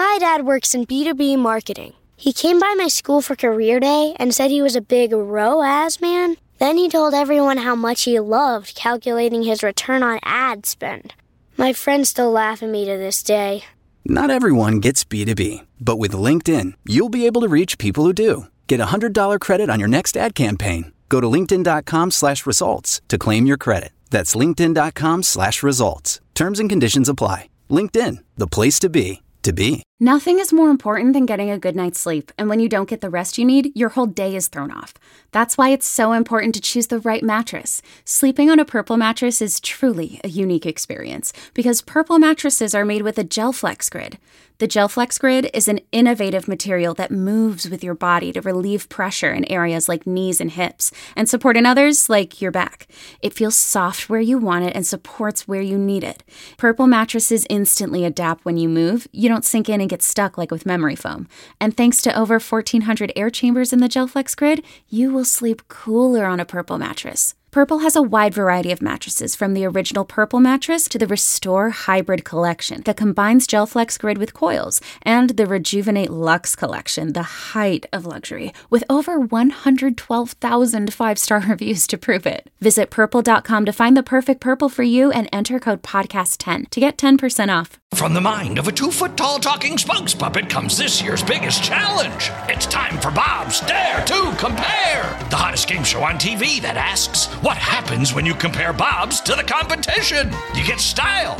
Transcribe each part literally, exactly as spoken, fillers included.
My dad works in B two B marketing. He came by my school for career day and said he was a big R O A S man. Then he told everyone how much he loved calculating his return on ad spend. My friends still laugh at me to this day. Not everyone gets B two B, but with LinkedIn, you'll be able to reach people who do. Get a one hundred dollars credit on your next ad campaign. Go to linkedin.com slash results to claim your credit. That's linkedin.com slash results. Terms and conditions apply. LinkedIn, the place to be, to be. Nothing is more important than getting a good night's sleep, and when you don't get the rest you need, your whole day is thrown off. That's why it's so important to choose the right mattress. Sleeping on a Purple mattress is truly a unique experience, because Purple mattresses are made with a GelFlex Grid. The GelFlex Grid is an innovative material that moves with your body to relieve pressure in areas like knees and hips, and support in others like your back. It feels soft where you want it and supports where you need it. Purple mattresses instantly adapt when you move. You don't sink in and get stuck like with memory foam. And thanks to over fourteen hundred air chambers in the GelFlex Grid, you will sleep cooler on a Purple mattress. Purple has a wide variety of mattresses, from the original Purple mattress to the Restore Hybrid collection that combines GelFlex Grid with coils, and the Rejuvenate Luxe collection, the height of luxury, with over one hundred twelve thousand five-star reviews to prove it. Visit purple dot com to find the perfect Purple for you and enter code podcast ten to get ten percent off. From the mind of a two-foot-tall talking spokes puppet comes this year's biggest challenge. It's time for Bob's Dare to Compare, the hottest game show on T V that asks, what happens when you compare Bob's to the competition? You get style.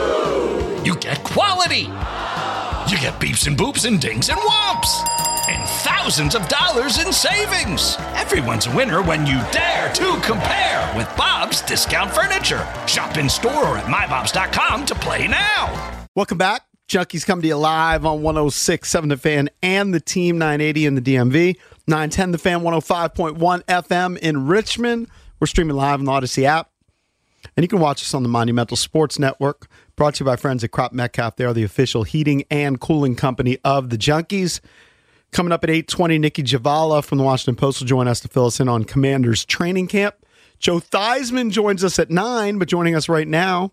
You get quality. You get beeps and boops and dings and whomps. And thousands of dollars in savings. Everyone's a winner when you dare to compare with Bob's Discount Furniture. Shop in store or at my bobs dot com to play now. Welcome back. Junkies come to you live on one oh six point seven The Fan and the Team nine eighty in the D M V. nine ten The Fan, one oh five point one F M in Richmond. We're streaming live on the Odyssey app. And you can watch us on the Monumental Sports Network. Brought to you by friends at Crop Metcalf. They are the official heating and cooling company of the Junkies. Coming up at eight twenty, Nikki Javala from the Washington Post will join us to fill us in on Commanders training camp. Joe Theismann joins us at nine, but joining us right now,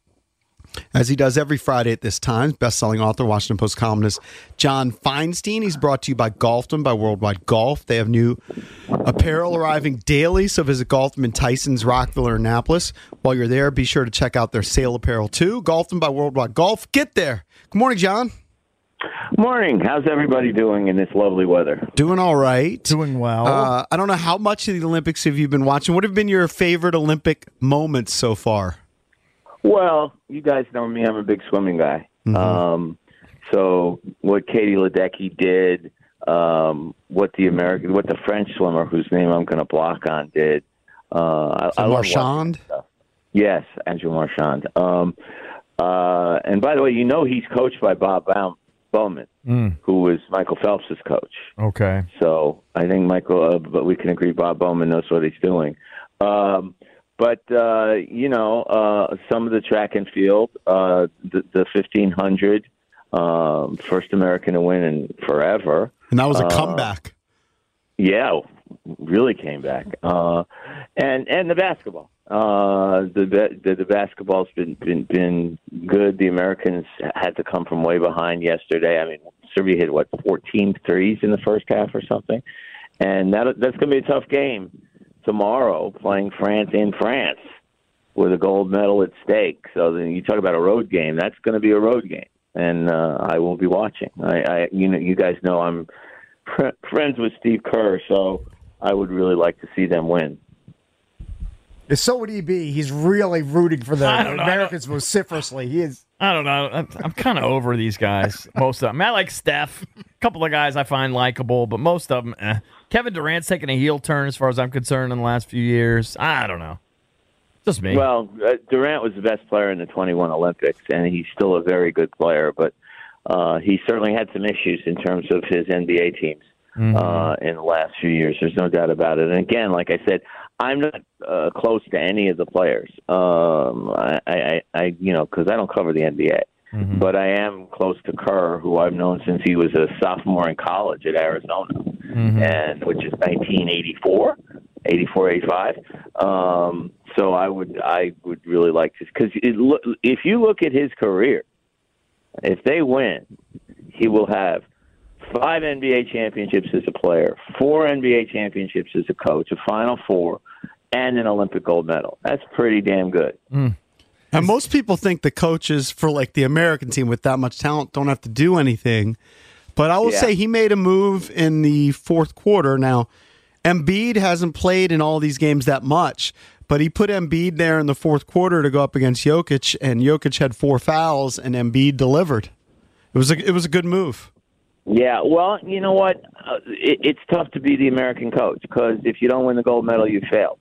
as he does every Friday at this time, best-selling author, Washington Post columnist John Feinstein. He's brought to you by Golfdom, by Worldwide Golf. They have new apparel arriving daily, so visit Golfdom in Tysons, Rockville, or Annapolis. While you're there, be sure to check out their sale apparel, too. Golfdom by Worldwide Golf. Get there. Good morning, John. Morning. How's everybody doing in this lovely weather? Doing all right. Doing well. Uh, I don't know how much of the Olympics have you been watching. What have been your favorite Olympic moments so far? Well, you guys know me. I'm a big swimming guy. Mm-hmm. Um, so what Katie Ledecky did, um, what the American, what the French swimmer whose name I'm going to block on did. Uh, I, I Marchand? Yes, Andrew Marchand. Um, uh, and by the way, you know he's coached by Bob Baum, Bowman, mm. who was Michael Phelps' coach. Okay. So I think Michael, uh, but we can agree Bob Bowman knows what he's doing. Um, But, uh, you know, uh, some of the track and field, uh, the, the fifteen hundred, um, first American to win in forever. And that was a uh, comeback. Yeah, really came back. Uh, and and the basketball. Uh, the, the the basketball's been, been, been good. The Americans had to come from way behind yesterday. I mean, Serbia hit, what, fourteen threes in the first half or something? And that that's going to be a tough game tomorrow, playing France in France with a gold medal at stake. So then you talk about a road game. That's going to be a road game, and uh, I will be watching. I, I, you know, you guys know I'm fr- friends with Steve Kerr, so I would really like to see them win. So would he be. He's really rooting for the Americans vociferously. He is. I don't know. I'm, I'm kind of over these guys, most of them. I like Steph. A couple of guys I find likable, but most of them, eh. Kevin Durant's taking a heel turn as far as I'm concerned in the last few years. I don't know. Just me. Well, uh, Durant was the best player in the twenty-one Olympics, and he's still a very good player, but uh, he certainly had some issues in terms of his N B A teams mm-hmm. uh, in the last few years. There's no doubt about it. And again, like I said, I'm not uh, close to any of the players. Um, I, I, I, you know, because I don't cover the N B A. Mm-hmm. But I am close to Kerr, who I've known since he was a sophomore in college at Arizona, mm-hmm. and which is nineteen eighty-four, eighty-four, eighty-five. Um, so I would, I would really like to, because if you look at his career, if they win, he will have five N B A championships as a player, four N B A championships as a coach, a Final Four, and an Olympic gold medal. That's pretty damn good. Mm. And most people think the coaches for like the American team with that much talent don't have to do anything. But I will Yeah. say he made a move in the fourth quarter. Now, Embiid hasn't played in all these games that much, but he put Embiid there in the fourth quarter to go up against Jokic, and Jokic had four fouls, and Embiid delivered. It was a, it was a good move. Yeah, well, you know what? Uh, it, it's tough to be the American coach because if you don't win the gold medal, you failed.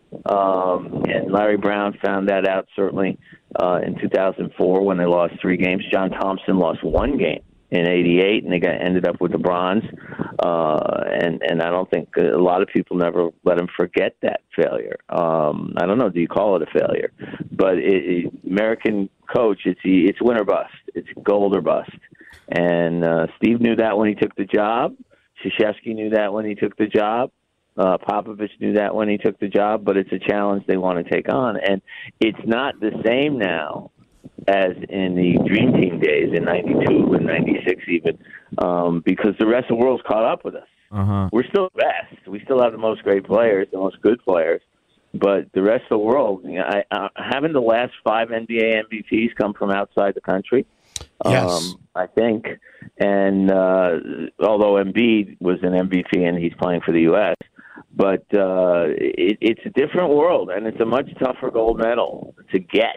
Um, and Larry Brown found that out certainly uh, in two thousand four when they lost three games. John Thompson lost one game in eighty-eight, and they got ended up with the bronze. Uh, and and I don't think a lot of people never let him forget that failure. Um, I don't know. Do you call it a failure? But it, it, American coach, it's it's win or bust. It's gold or bust. And uh, Steve knew that when he took the job. Krzyzewski knew that when he took the job. Uh, Popovich knew that when he took the job. But it's a challenge they want to take on, and it's not the same now as in the Dream Team days in ninety-two and ninety-six even, um, because the rest of the world's caught up with us. Uh-huh. We're still the best. We still have the most great players, the most good players. But the rest of the world, you know, I, I, having the last five N B A M V Ps come from outside the country, Yes. um, I think. And uh, although Embiid was an M V P and he's playing for the U S, but uh, it, it's a different world, and it's a much tougher gold medal to get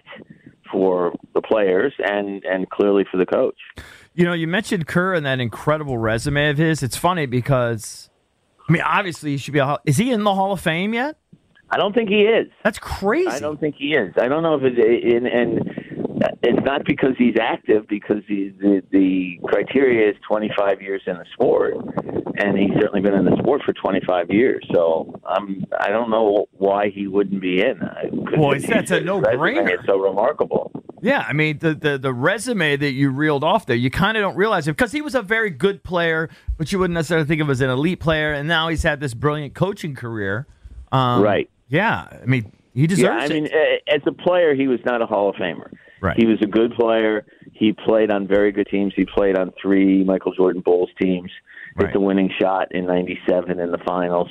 for the players and, and clearly for the coach. You know, you mentioned Kerr and that incredible resume of his. It's funny because, I mean, obviously he should be a, is he in the Hall of Fame yet? I don't think he is. That's crazy. I don't think he is. I don't know if it's in, and it's not because he's active, because he, the the criteria is twenty-five years in the sport, and he's certainly been in the sport for twenty-five years. So I'm I don't know why he wouldn't be in. Well, it's, that's a no-brainer. It's so remarkable. Yeah, I mean, the, the, the resume that you reeled off there, you kind of don't realize it because he was a very good player, but you wouldn't necessarily think of him as an elite player, and now he's had this brilliant coaching career. Um, right. Yeah, I mean, he deserves yeah, I it. mean, as a player, he was not a Hall of Famer. Right. He was a good player. He played on very good teams. He played on three Michael Jordan Bulls teams. Hit Right. the winning shot in ninety-seven in the finals.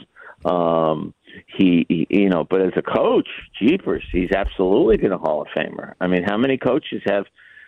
Um, he, he, you know, but as a coach, jeepers, he's absolutely been a Hall of Famer. I mean, how many coaches have?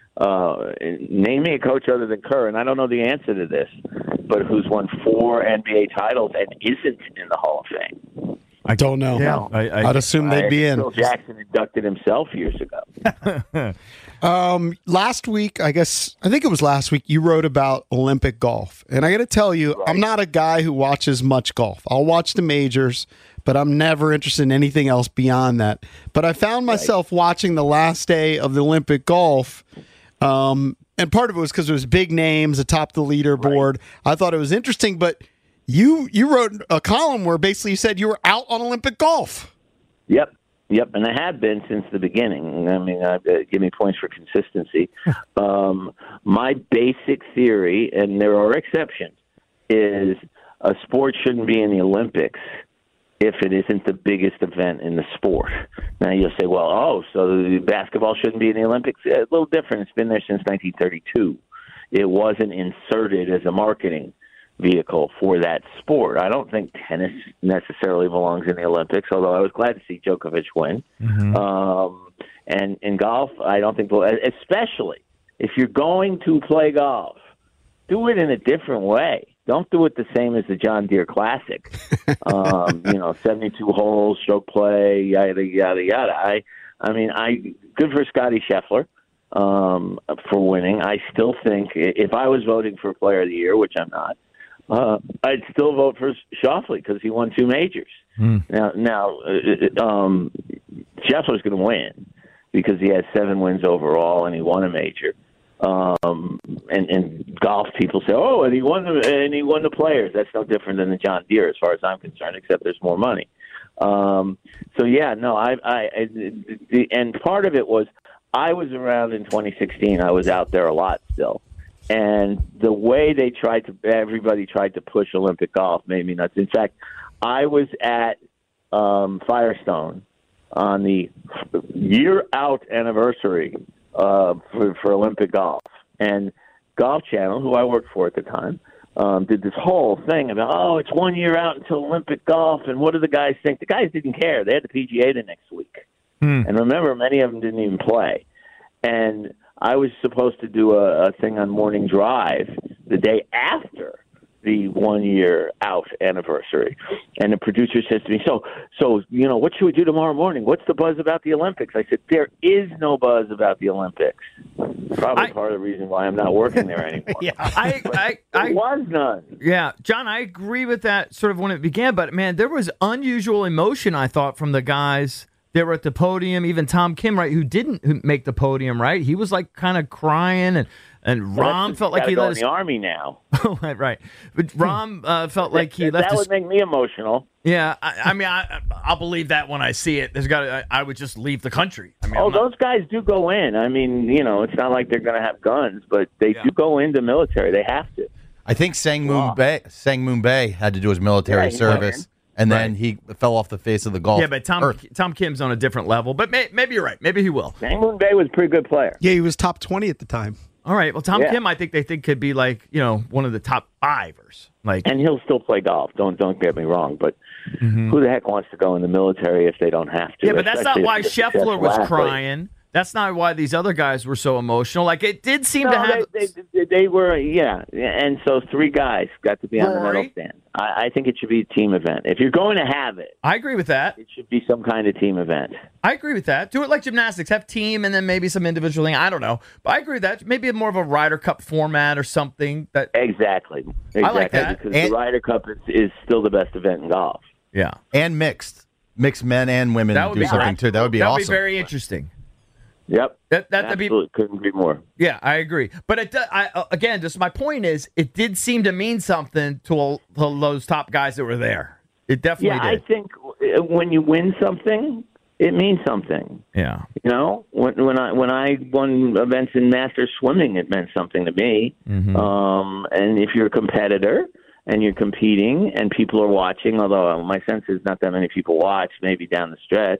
Uh, name me a coach other than Kerr, and I don't know the answer to this, but who's won four N B A titles and isn't in the Hall of Fame? I don't know. Yeah, I, I, I'd assume they'd be in. Phil Jackson inducted himself years ago. Um, last week, I guess, I think it was last week, you wrote about Olympic golf. And I got to tell you, Right. I'm not a guy who watches much golf. I'll watch the majors, but I'm never interested in anything else beyond that. But I found myself watching the last day of the Olympic golf. Um, and part of it was because it was big names atop the leaderboard. Right. I thought it was interesting, but you you wrote a column where basically you said you were out on Olympic golf. Yep. Yep, and I have been since the beginning. I mean, uh, give me points for consistency. um, my basic theory, and there are exceptions, is a sport shouldn't be in the Olympics if it isn't the biggest event in the sport. Now you'll say, well, oh, so basketball shouldn't be in the Olympics? A little different. It's been there since nineteen thirty-two. It wasn't inserted as a marketing vehicle for that sport. I don't think tennis necessarily belongs in the Olympics, although I was glad to see Djokovic win. Mm-hmm. Um, and in golf, I don't think, especially if you're going to play golf, do it in a different way. Don't do it the same as the John Deere Classic. um, you know, seventy-two holes, stroke play, yada, yada, yada. I, I mean, I good for Scotty Scheffler um, for winning. I still think if I was voting for Player of the Year, which I'm not, Uh, I'd still vote for Schauffele because he won two majors. Mm. Now, now uh, um, Scheffler's going to win because he has seven wins overall and he won a major. Um, and, and golf people say, "Oh, and he won the and he won the Players." That's no different than the John Deere, as far as I'm concerned, except there's more money. Um, so yeah, no, I, I, I the, and part of it was I was around in twenty sixteen. I was out there a lot still. And the way they tried to, everybody tried to push Olympic golf made me nuts. In fact, I was at um, Firestone on the year out anniversary uh, for, for Olympic golf. And Golf Channel, who I worked for at the time, um, did this whole thing about, oh, it's one year out until Olympic golf, and what do the guys think? The guys didn't care. They had the P G A the next week. Hmm. And remember, many of them didn't even play. And I was supposed to do a, a thing on Morning Drive the day after the one-year out anniversary. And the producer says to me, so, so you know, what should we do tomorrow morning? What's the buzz about the Olympics? I said, there is no buzz about the Olympics. Probably I, part of the reason why I'm not working there anymore. yeah, I, I, I, there was none. Yeah, John, I agree with that sort of when it began. But, man, there was unusual emotion, I thought, from the guys that were at the podium. Even Tom Kim, right, who didn't make the podium, right? He was, like, kind of crying and... And well, Rahm felt like he go let in his the Army now. right, right. But Rahm uh, felt like he that, left. That his... would make me emotional. Yeah, I, I mean, I, I'll believe that when I see it. There's got. I, I would just leave the country. I mean, oh, not... those guys do go in. I mean, you know, it's not like they're going to have guns, but they yeah. do go into military. They have to. I think Sang Moon Bay, Sang Moon Bay had to do his military yeah, service. And then right. he fell off the face of the golf. Yeah, but Tom earth. Tom Kim's on a different level. But may, maybe you're right. Maybe he will. Sang Moon Bay was a pretty good player. Yeah, he was top twenty at the time. All right. Well, Tom yeah. Kim, I think they think could be like, you know, one of the top fivers. Like, and he'll still play golf. Don't don't get me wrong, but mm-hmm. who the heck wants to go in the military if they don't have to? Yeah, but that's not why Scheffler was athlete. crying. That's not why these other guys were so emotional. Like, it did seem no, to have. They, they, they were, yeah. And so three guys got to be on Rory? the medal stand. I, I think it should be a team event. If you're going to have it, I agree with that. It should be some kind of team event. I agree with that. Do it like gymnastics. Have team and then maybe some individual thing. I don't know. But I agree with that. Maybe more of a Ryder Cup format or something. That Exactly. Exactly. I like that. Because and, the Ryder Cup is, is still the best event in golf. Yeah. And mixed. Mixed men and women that would do be something, right. too. That would be that awesome. That would be very interesting. Yep. That, that, Absolutely. Be, couldn't agree more. Yeah, I agree. But it, I, uh, again, just my point is, it did seem to mean something to, to those top guys that were there. It definitely yeah, did. I think when you win something, it means something. Yeah. You know, when, when I when I won events in Masters swimming, it meant something to me. Mm-hmm. Um, and if you're a competitor and you're competing and people are watching, although my sense is not that many people watch, maybe down the stretch.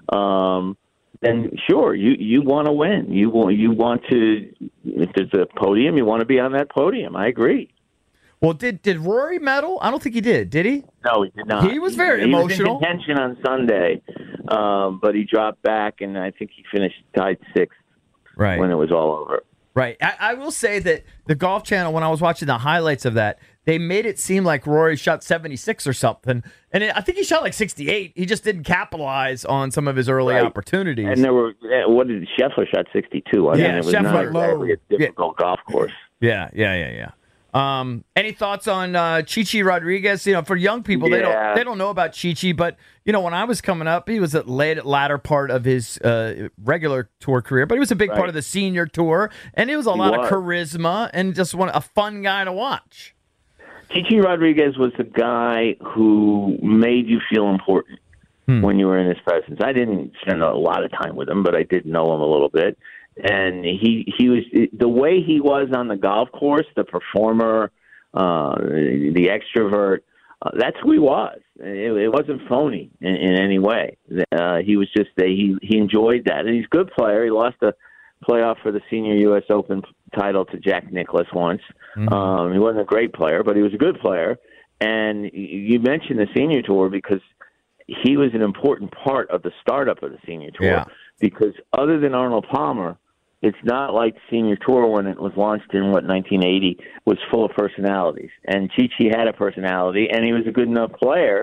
Um, then sure, you, you want to win. You want you want to. If there's a podium, you want to be on that podium. I agree. Well, did did Rory medal? I don't think he did. Did he? No, he did not. He was very he, emotional. He was in contention on Sunday, um, but he dropped back, and I think he finished tied sixth. Right. When it was all over. Right. I, I will say that the Golf Channel, when I was watching the highlights of that, they made it seem like Rory shot seventy-six or something. And it, I think he shot like sixty-eight. He just didn't capitalize on some of his early right. opportunities. And there were, what did Scheffler shot sixty-two? I yeah, mean, it was Scheffler, not exactly a difficult yeah. golf course. Yeah, yeah, yeah, yeah. Um, any thoughts on uh, Chichi Rodriguez? You know, for young people, yeah. they don't they don't know about Chichi, but you know, when I was coming up, he was at late latter part of his uh, regular tour career, but he was a big right. part of the senior tour, and it was a he lot was. of charisma and just one a fun guy to watch. Chichi Rodriguez was the guy who made you feel important hmm. when you were in his presence. I didn't spend a lot of time with him, but I did know him a little bit. And he he was the way he was on the golf course, the performer, uh, the extrovert. Uh, that's who he was. It, it wasn't phony in, in any way. Uh, he was just a, he he enjoyed that, and he's a good player. He lost a playoff for the senior U S Open title to Jack Nicklaus once. Mm-hmm. Um, he wasn't a great player, but he was a good player. And you mentioned the senior tour because he was an important part of the startup of the senior tour. Yeah. Because other than Arnold Palmer, it's not like the senior tour when it was launched in, what, nineteen eighty, was full of personalities. And Chichi had a personality, and he was a good enough player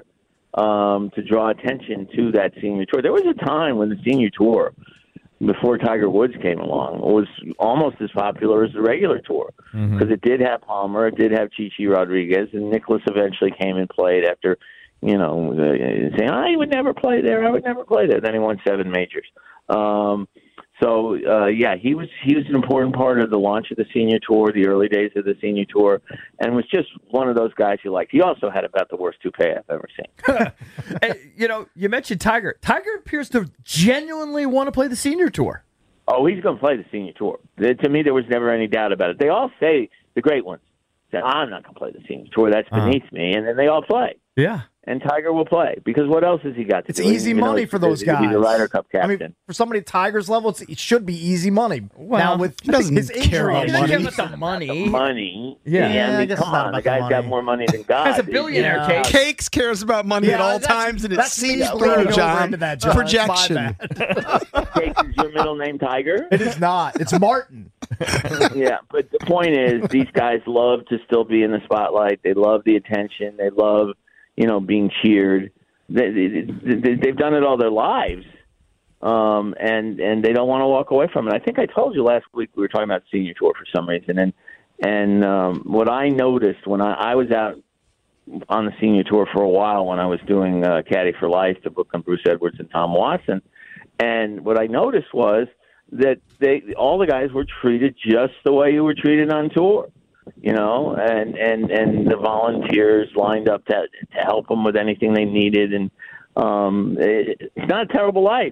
um, to draw attention to that senior tour. There was a time when the senior tour, before Tiger Woods came along, was almost as popular as the regular tour. Because mm-hmm. it did have Palmer, it did have Chichi Rodriguez, and Nicklaus eventually came and played after, you know, uh, saying, I would never play there, I would never play there. Then he won seven majors. Um, so, uh, yeah, he was he was an important part of the launch of the senior tour, the early days of the senior tour, and was just one of those guys you liked. He also had about the worst toupee I've ever seen. Hey, you know, you mentioned Tiger. Tiger appears to genuinely want to play the senior tour. Oh, he's going to play the senior tour. To me, there was never any doubt about it. They all say, the great ones, say, I'm not going to play the senior tour. That's beneath uh-huh. me. And then they all play. Yeah. and Tiger will play because what else has he got to It's do? easy You know, money he's- for those he's gonna guys. be the Ryder Cup I captain. mean, for somebody at Tiger's level, it's, it should be easy money. Well, now with he doesn't his care injury about He issues- doesn't money. give us the money. money. Yeah. Yeah, I I mean, guess come it's not on. about The the guy's got money. more money than God. Guy's a billionaire, Yeah. Cake. Cakes cares about money at Yeah, all that's- times, and it that's me seems bleeding low, over John. into that, John. It's my Projection. bad. Cakes, is your middle name Tiger? It is not. It's Martin. Yeah, but the point is, these guys love to still be in the spotlight. They love the attention. They love, you know, being cheered. They, they, they, they've done it all their lives, um, and and they don't want to walk away from it. I think I told you last week we were talking about senior tour for some reason, and and um, what I noticed when I, I was out on the senior tour for a while when I was doing uh, Caddy for Life, the book on Bruce Edwards and Tom Watson, and what I noticed was that they all the guys were treated just the way you were treated on tour, you know, and and and the volunteers lined up to to help them with anything they needed, and um, it, it's not a terrible life.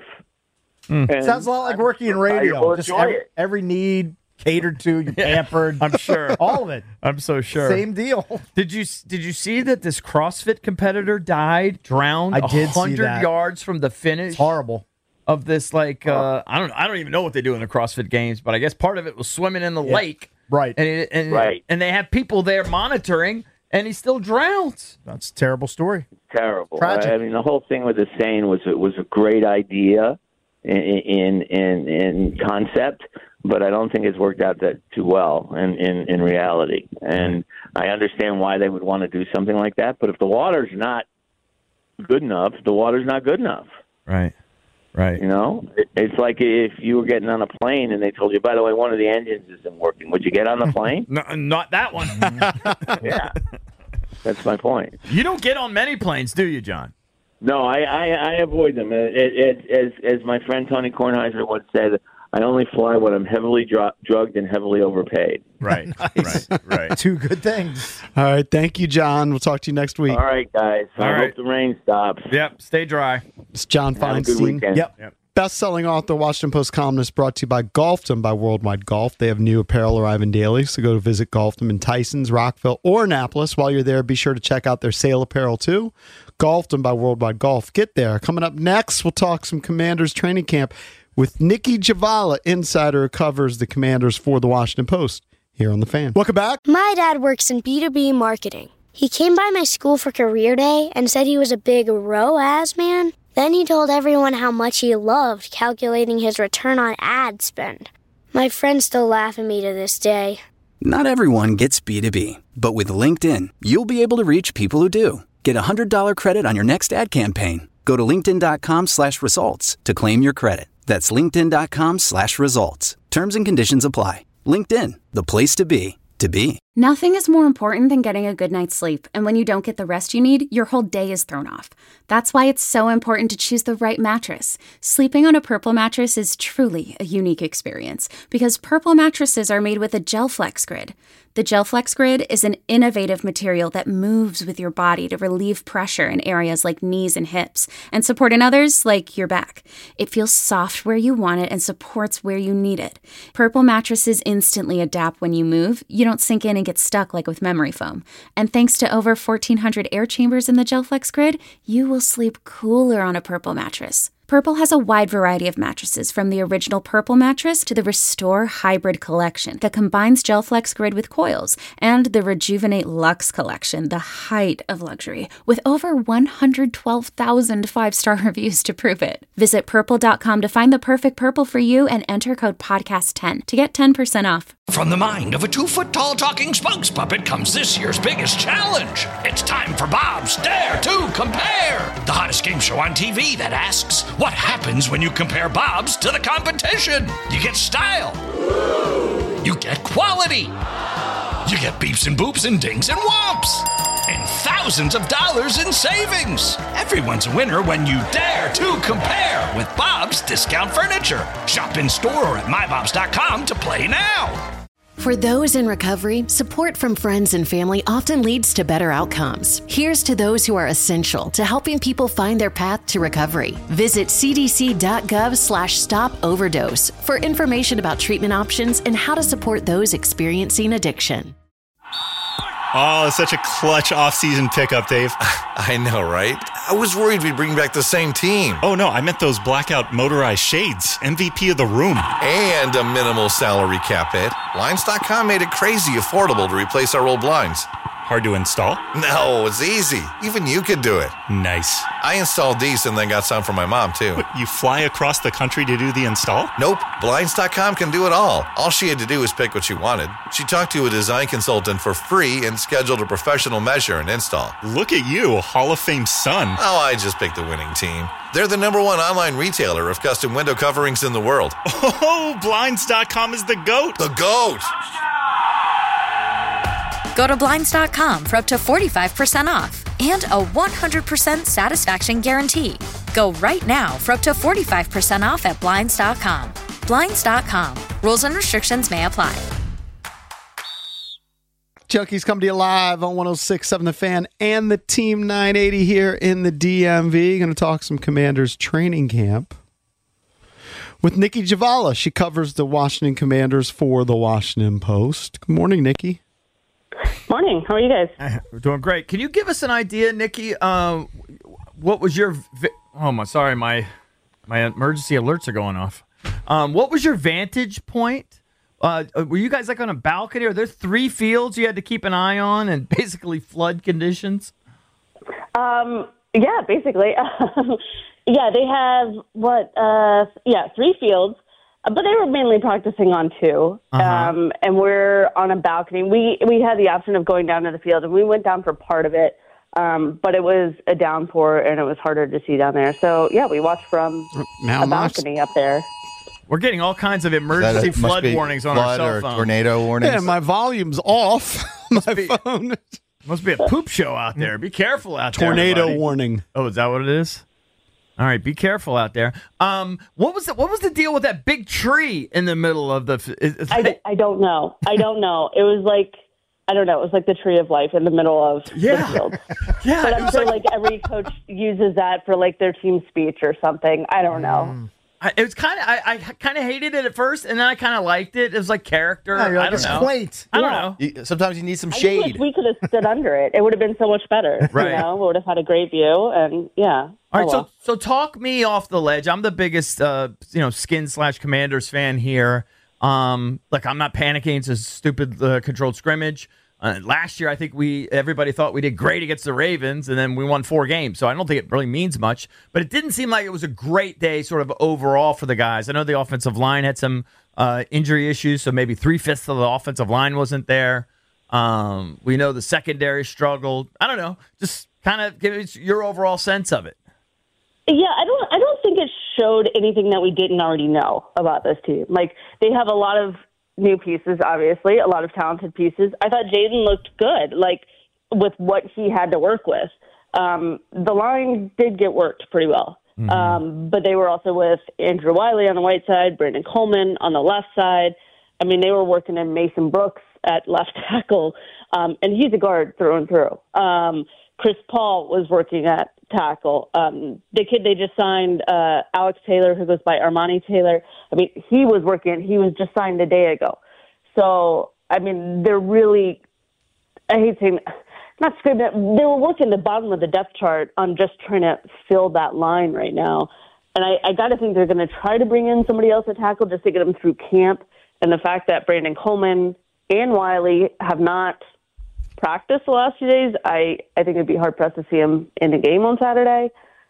And Sounds a lot like working in I radio. will Just enjoy every, it. every need catered to, you're pampered. I'm sure. All of it. I'm so sure. Same deal. Did you did you see that this CrossFit competitor died, drowned, I did see hundred that. yards from the finish It's horrible. of this? Like uh, I don't I don't even know what they do in the CrossFit Games, but I guess part of it was swimming in the Yeah. lake, Right. and it, and Right. and they have people there monitoring, and he still drowns. That's a terrible story. Terrible. Tragic. I mean, the whole thing with the Seine was it was a great idea in in in, in concept, but I don't think it's worked out that too well in, in, in reality. And I understand why they would want to do something like that, but if the water's not good enough, the water's not good enough. Right. Right. You know, it, it's like if you were getting on a plane and they told you, by the way, one of the engines isn't working. Would you get on the plane? No, not that one. Yeah, that's my point. You don't get on many planes, do you, John? No, I, I, I avoid them. It, it, as as my friend Tony Kornheiser once said, I only fly when I'm heavily dr- drugged and heavily overpaid. Right. Right. Right. Two good things. All right. Thank you, John. We'll talk to you next week. All right, guys. All I right. hope the rain stops. Yep. Stay dry. It's John Have a good Feinstein. weekend. Yep. Best-selling author, Washington Post columnist, brought to you by Golfdom by Worldwide Golf. They have new apparel arriving daily, so go to visit Golfdom in Tysons, Rockville, or Annapolis. While you're there, be sure to check out their sale apparel, too. Golfdom by Worldwide Golf. Get there. Coming up next, we'll talk some Commanders training camp with Nikki Javala, insider who covers the Commanders for the Washington Post, here on The Fan. Welcome back. My dad works in B two B marketing. He came by my school for career day and said he was a big R O A S man. Then he told everyone how much he loved calculating his return on ad spend. My friends still laugh at me to this day. Not everyone gets B two B, but with LinkedIn, you'll be able to reach people who do. Get a one hundred dollars credit on your next ad campaign. Go to linkedin.com slash results to claim your credit. That's linkedin.com slash results. Terms and conditions apply. LinkedIn, the place to be, to be. Nothing is more important than getting a good night's sleep, and when you don't get the rest you need, your whole day is thrown off. That's why it's so important to choose the right mattress. Sleeping on a Purple mattress is truly a unique experience because Purple mattresses are made with a GelFlex Grid. The GelFlex Grid is an innovative material that moves with your body to relieve pressure in areas like knees and hips and support in others like your back. It feels soft where you want it and supports where you need it. Purple mattresses instantly adapt when you move. You don't sink in and get stuck like with memory foam. And thanks to over fourteen hundred air chambers in the GelFlex Grid, you will sleep cooler on a Purple mattress. Purple has a wide variety of mattresses, from the original Purple mattress to the Restore Hybrid collection that combines GelFlex Grid with coils, and the Rejuvenate Luxe collection, the height of luxury, with over one hundred twelve thousand five-star reviews to prove it. Visit purple dot com to find the perfect Purple for you and enter code podcast ten to get ten percent off. From the mind of a two-foot-tall talking spokes puppet comes this year's biggest challenge. It's time for Bob's Dare to Compare, the hottest game show on T V that asks, what happens when you compare Bob's to the competition? You get style. You get quality. You get beeps and boops and dings and whomps. And thousands of dollars in savings. Everyone's a winner when you dare to compare with Bob's Discount Furniture. Shop in store or at my bobs dot com to play now. For those in recovery, support from friends and family often leads to better outcomes. Here's to those who are essential to helping people find their path to recovery. Visit cdc.gov slash stop overdose for information about treatment options and how to support those experiencing addiction. Oh, such a clutch off-season pickup, Dave. I know, right? I was worried we'd bring back the same team. Oh, no, I meant those blackout motorized shades. M V P of the room. And a minimal salary cap hit. Blinds dot com made it crazy affordable to replace our old blinds. Hard to install? No, it's easy. Even you could do it. Nice. I installed these and then got some for my mom, too. What, you fly across the country to do the install? Nope. Blinds dot com can do it all. All she had to do was pick what she wanted. She talked to a design consultant for free and scheduled a professional measure and install. Look at you, Hall of Fame son. Oh, I just picked the winning team. They're the number one online retailer of custom window coverings in the world. Oh, Blinds dot com is the GOAT. The GOAT. Go to Blinds dot com for up to forty-five percent off and a one hundred percent satisfaction guarantee. Go right now for up to forty-five percent off at Blinds dot com. Blinds dot com. Rules and restrictions may apply. Junkies come to you live on one oh six point seven The Fan and the Team nine eighty here in the D M V. Going to talk some Commanders training camp with Nikki Javala. She covers the Washington Commanders for the Washington Post. Good morning, Nikki. Morning. How are you guys? We're doing great. Can you give us an idea, Nikki? Um, what was your? Vi- oh my, sorry, my my emergency alerts are going off. Um, what was your vantage point? Uh, were you guys like on a balcony? Are there three fields you had to keep an eye on, and basically flood conditions? Um, yeah, basically. yeah, they have what? Uh, yeah, three fields. But they were mainly practicing on two, uh-huh. um, and we're on a balcony. We we had the option of going down to the field, and we went down for part of it, um, but it was a downpour, and it was harder to see down there. So, yeah, we watched from now a balcony up there. We're getting all kinds of emergency a, flood warnings on our cell or phone. Tornado warnings. Yeah, my volume's off. my be, phone. Must be a poop show out there. Be careful out there. Tornado everybody. warning. Oh, is that what it is? All right, be careful out there. Um, what was the, what was the deal with that big tree in the middle of the? Is, I, I don't know. I don't know. It was like I don't know. It was like the tree of life in the middle of yeah. the field. yeah, but I'm sure like, like every coach uses that for like their team speech or something. I don't know. Mm. I, it was kind of I, I kind of hated it at first, and then I kind of liked it. It was like character. Yeah, I don't know. Quaint. I don't Yeah. know. You- sometimes you need some I shade. just wish we could have stood under it. It would have been so much better. Right. You know, we would have had a great view, and yeah. All right, oh, well. so so talk me off the ledge. I'm the biggest, uh, you know, skin slash Commanders fan here. Um, like I'm not panicking. It's a stupid uh, controlled scrimmage. Uh, last year, I think we everybody thought we did great against the Ravens, and then we won four games. So I don't think it really means much. But it didn't seem like it was a great day, sort of overall for the guys. I know the offensive line had some uh, injury issues, so maybe three fifths of the offensive line wasn't there. Um, we know the secondary struggled. I don't know. Just kind of give us your overall sense of it. Yeah, I don't. I don't think it showed anything that we didn't already know about this team. Like they have a lot of new pieces, obviously, a lot of talented pieces. I thought Jaden looked good, like with what he had to work with. Um, the line did get worked pretty well, mm-hmm. um, but they were also with Andrew Wiley on the right side, Brandon Coleman on the left side. I mean, they were working in Mason Brooks at left tackle, um, and he's a guard through and through. Um, Chris Paul was working at tackle. Um, the kid they just signed, uh, Alex Taylor, who goes by Armani Taylor, I mean, he was working, he was just signed a day ago. So, I mean, they're really, I hate saying, not screaming, they were working the bottom of the depth chart on just trying to fill that line right now. And I, I got to think they're going to try to bring in somebody else at tackle just to get them through camp. And the fact that Brandon Coleman and Wiley have not practiced the last few days, I, I think it'd be hard pressed to see him in a game on Saturday.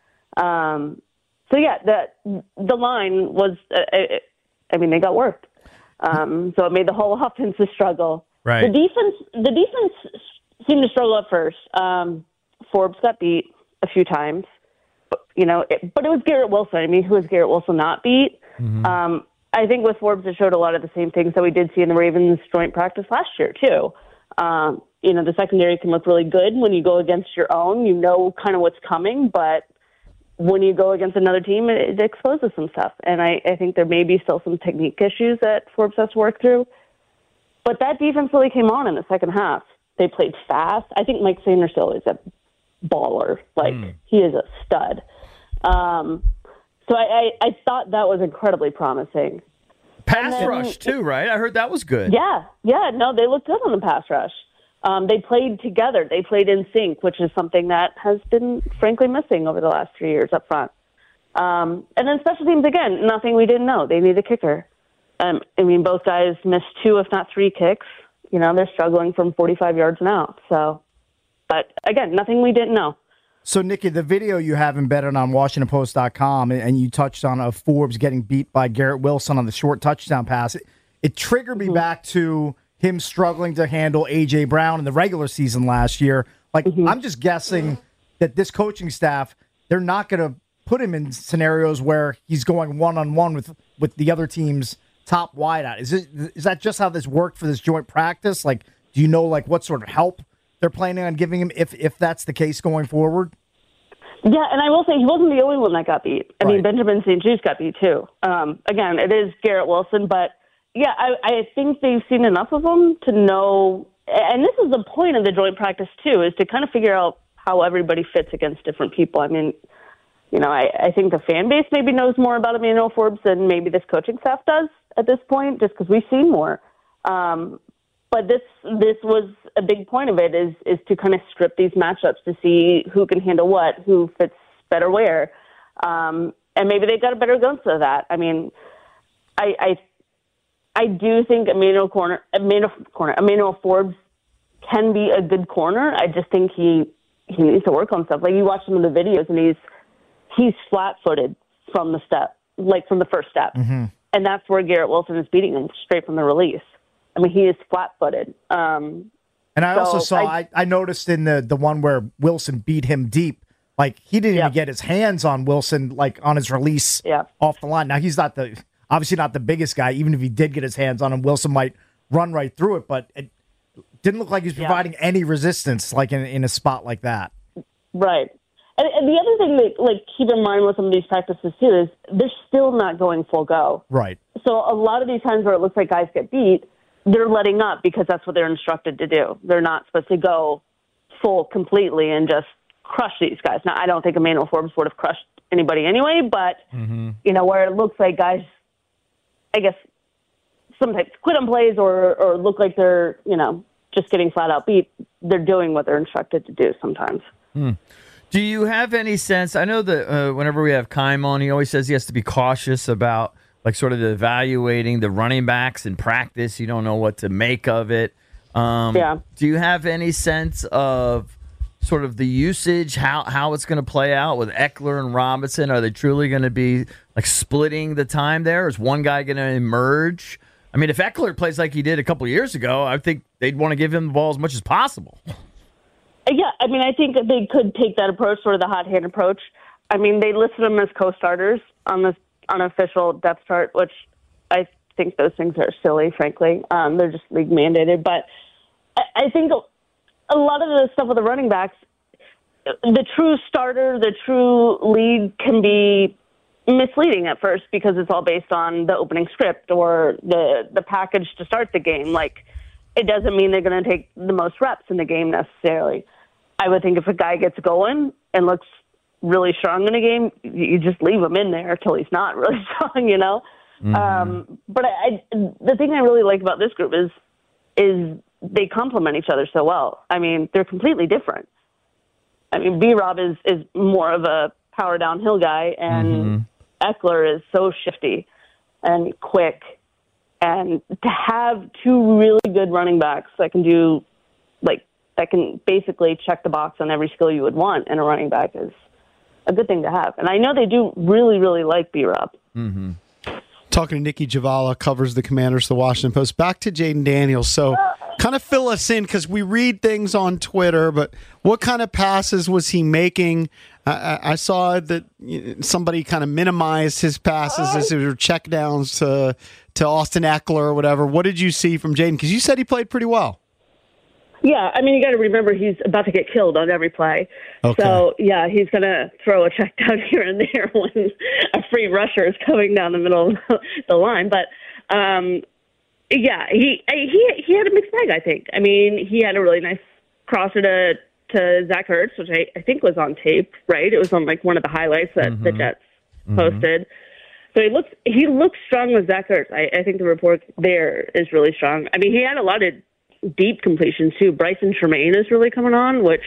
Um, so yeah, the the line was, uh, I, I mean, they got worked. Um, so it made the whole offense a struggle. Right. The defense, the defense seemed to struggle at first. Um, Forbes got beat a few times, but, you know, it, but it was Garrett Wilson. I mean, who has Garrett Wilson not beat? Mm-hmm. Um, I think with Forbes, it showed a lot of the same things that we did see in the Ravens joint practice last year too. Um, you know, the secondary can look really good when you go against your own. You know kind of what's coming, but when you go against another team, it, it exposes some stuff. And I, I think there may be still some technique issues that Forbes has to work through. But that defense really came on in the second half. They played fast. I think Mike Sanderson is a baller. Like, mm. he is a stud. Um, so I, I, I thought that was incredibly promising. Pass then, rush, too, right? I heard that was good. Yeah, yeah. No, they looked good on the pass rush. Um, they played together. They played in sync, which is something that has been, frankly, missing over the last few years up front. Um, and then special teams, again, nothing we didn't know. They need a kicker. Um, I mean, both guys missed two, if not three kicks. You know, they're struggling from forty-five yards and out. So, but again, nothing we didn't know. So, Nikki, the video you have embedded on Washington Post dot com, and you touched on uh, Forbes getting beat by Garrett Wilson on the short touchdown pass, it, it triggered me mm-hmm. back to him struggling to handle A J. Brown in the regular season last year. Like, mm-hmm. I'm just guessing that this coaching staff, they're not going to put him in scenarios where he's going one-on-one with, with the other team's top wideout. Is it, is that just how this worked for this joint practice? Like, do you know, like, what sort of help they're planning on giving him if, if that's the case going forward? Yeah, and I will say he wasn't the only one that got beat. I right. mean, Benjamin Saint Juste got beat too. Um, again, it is Garrett Wilson, but yeah, I, I think they've seen enough of him to know, and this is the point of the joint practice too, is to kind of figure out how everybody fits against different people. I mean, you know, I, I think the fan base maybe knows more about Emmanuel Forbes than maybe this coaching staff does at this point, just because we've seen more. Um, but this this was a big point of it, is is to kind of strip these matchups to see who can handle what, who fits better where. Um, and maybe they've got a better glimpse of that. I mean, I I, I do think Emmanuel Corner, Emmanuel Corner, Emmanuel Forbes can be a good corner. I just think he he needs to work on stuff. Like, you watch some of the videos, and he's he's flat-footed from the step, like from the first step. Mm-hmm. And that's where Garrett Wilson is beating him straight from the release. I mean, he is flat-footed. Um, and I so also saw, I, I, I noticed in the, the one where Wilson beat him deep, like, he didn't yeah. even get his hands on Wilson, like, on his release yeah. off the line. Now, he's not the, obviously not the biggest guy. Even if he did get his hands on him, Wilson might run right through it, but it didn't look like he was providing yeah. any resistance, like, in, in a spot like that. Right. And, and the other thing that, like, keep in mind with some of these practices, too, is they're still not going full go. Right. So a lot of these times where it looks like guys get beat, they're letting up because that's what they're instructed to do. They're not supposed to go full completely and just crush these guys. Now, I don't think Emmanuel Forbes would have crushed anybody anyway, but, mm-hmm. you know, where it looks like guys, I guess, sometimes quit on plays or, or look like they're, you know, just getting flat out beat, they're doing what they're instructed to do sometimes. Hmm. Do you have any sense? I know that uh, whenever we have Keim on, he always says he has to be cautious about, like, sort of evaluating the running backs in practice. You don't know what to make of it. Um, yeah. Do you have any sense of sort of the usage, how, how it's going to play out with Eckler and Robinson? Are they truly going to be, like, splitting the time there? Is one guy going to emerge? I mean, if Eckler plays like he did a couple of years ago, I think they'd want to give him the ball as much as possible. Yeah, I mean, I think they could take that approach, sort of the hot hand approach. I mean, they listed them as co-starters on this unofficial depth chart, which I think those things are silly, frankly. Um, they're just league mandated. But I, I think a lot of the stuff with the running backs, the true starter, the true lead can be misleading at first because it's all based on the opening script or the, the package to start the game. Like, it doesn't mean they're going to take the most reps in the game necessarily. I would think if a guy gets going and looks really strong in a game, you just leave him in there until he's not really strong, you know? Mm-hmm. Um, but I, I, the thing I really like about this group is is they complement each other so well. I mean, they're completely different. I mean, B-Rob is, is more of a power downhill guy, and mm-hmm. Eckler is so shifty and quick. And to have two really good running backs that can do, like, that can basically check the box on every skill you would want in a running back is a good thing to have. And I know they do really, really like B-Rob. Mm-hmm. Talking to Nikki Javala, covers the Commanders, the Washington Post. Back to Jayden Daniels. So kind of fill us in, because we read things on Twitter, but what kind of passes was he making? I, I saw that somebody kind of minimized his passes as they were check downs to, to Austin Eckler or whatever. What did you see from Jayden? Because you said he played pretty well. Yeah, I mean, you got to remember he's about to get killed on every play. Okay. So, yeah, he's going to throw a check down here and there when a free rusher is coming down the middle of the line. But, um, yeah, he he he had a mixed bag, I think. I mean, he had a really nice crosser to, to Zach Ertz, which I, I think was on tape, right? It was on, like, one of the highlights that mm-hmm. the Jets mm-hmm. posted. So he looks he looks strong with Zach Ertz. I, I think the report there is really strong. I mean, he had a lot of deep completions too. Bryson Tremaine is really coming on, which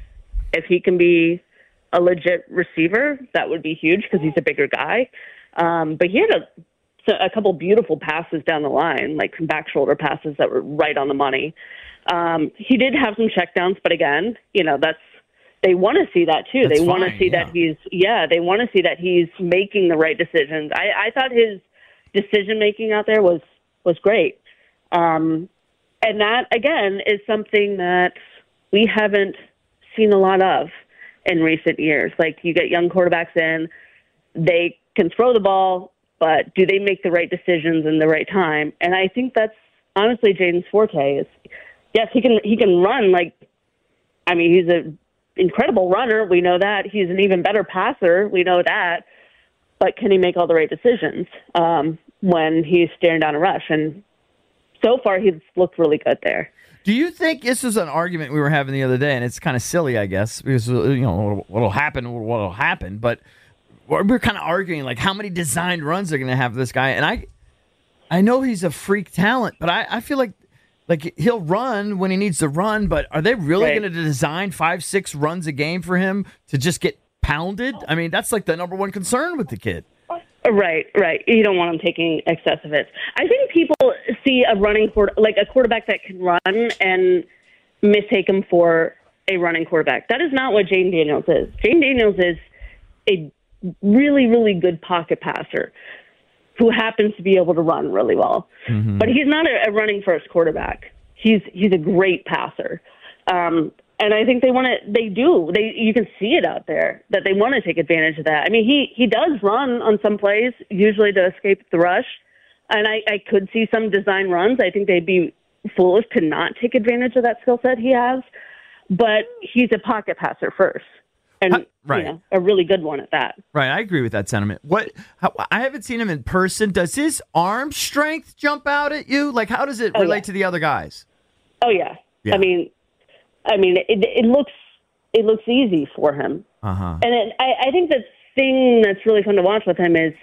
if he can be a legit receiver, that would be huge because he's a bigger guy. Um, but he had a, a couple beautiful passes down the line, like some back shoulder passes that were right on the money. Um, he did have some checkdowns, but again, you know, that's, they want to see that too. That's they want to fine, see yeah. that he's, yeah, they want to see that he's making the right decisions. I, I thought his decision making out there was, was great. Um, and that again is something that we haven't seen a lot of in recent years. Like, you get young quarterbacks in, they can throw the ball, but do they make the right decisions in the right time? And I think that's honestly Jaden's forte. Is yes, he can he can run. Like, I mean, he's an incredible runner. We know that. He's an even better passer. We know that. But can he make all the right decisions um, when he's staring down a rush? And so far, he's looked really good there. Do you think this is an argument we were having the other day, and it's kind of silly, I guess, because, you know, what'll happen, what'll happen, but we're kind of arguing, like, how many designed runs are going to have this guy, and I I know he's a freak talent, but I, I feel like like he'll run when he needs to run, but are they really Right. going to design five, six runs a game for him to just get pounded? I mean, that's like the number one concern with the kid. Right, right. You don't want him taking excessive hits. I think people see a running quarter, like a quarterback that can run, and mistake him for a running quarterback. That is not what Jaden Daniels is. Jaden Daniels is a really, really good pocket passer who happens to be able to run really well. Mm-hmm. But he's not a, a running first quarterback. He's he's a great passer. Um, And I think they want to, they do. They, you can see it out there that they want to take advantage of that. I mean, he, he does run on some plays, usually to escape the rush. And I, I could see some design runs. I think they'd be foolish to not take advantage of that skill set he has. But he's a pocket passer first. And Uh, right. you know, a really good one at that. Right, I agree with that sentiment. What how, I haven't seen him in person. Does his arm strength jump out at you? Like, how does it Oh, relate yeah. to the other guys? Oh, yeah. Yeah. I mean, I mean, it, it looks it looks easy for him. Uh-huh. And it, I, I think the thing that's really fun to watch with him is,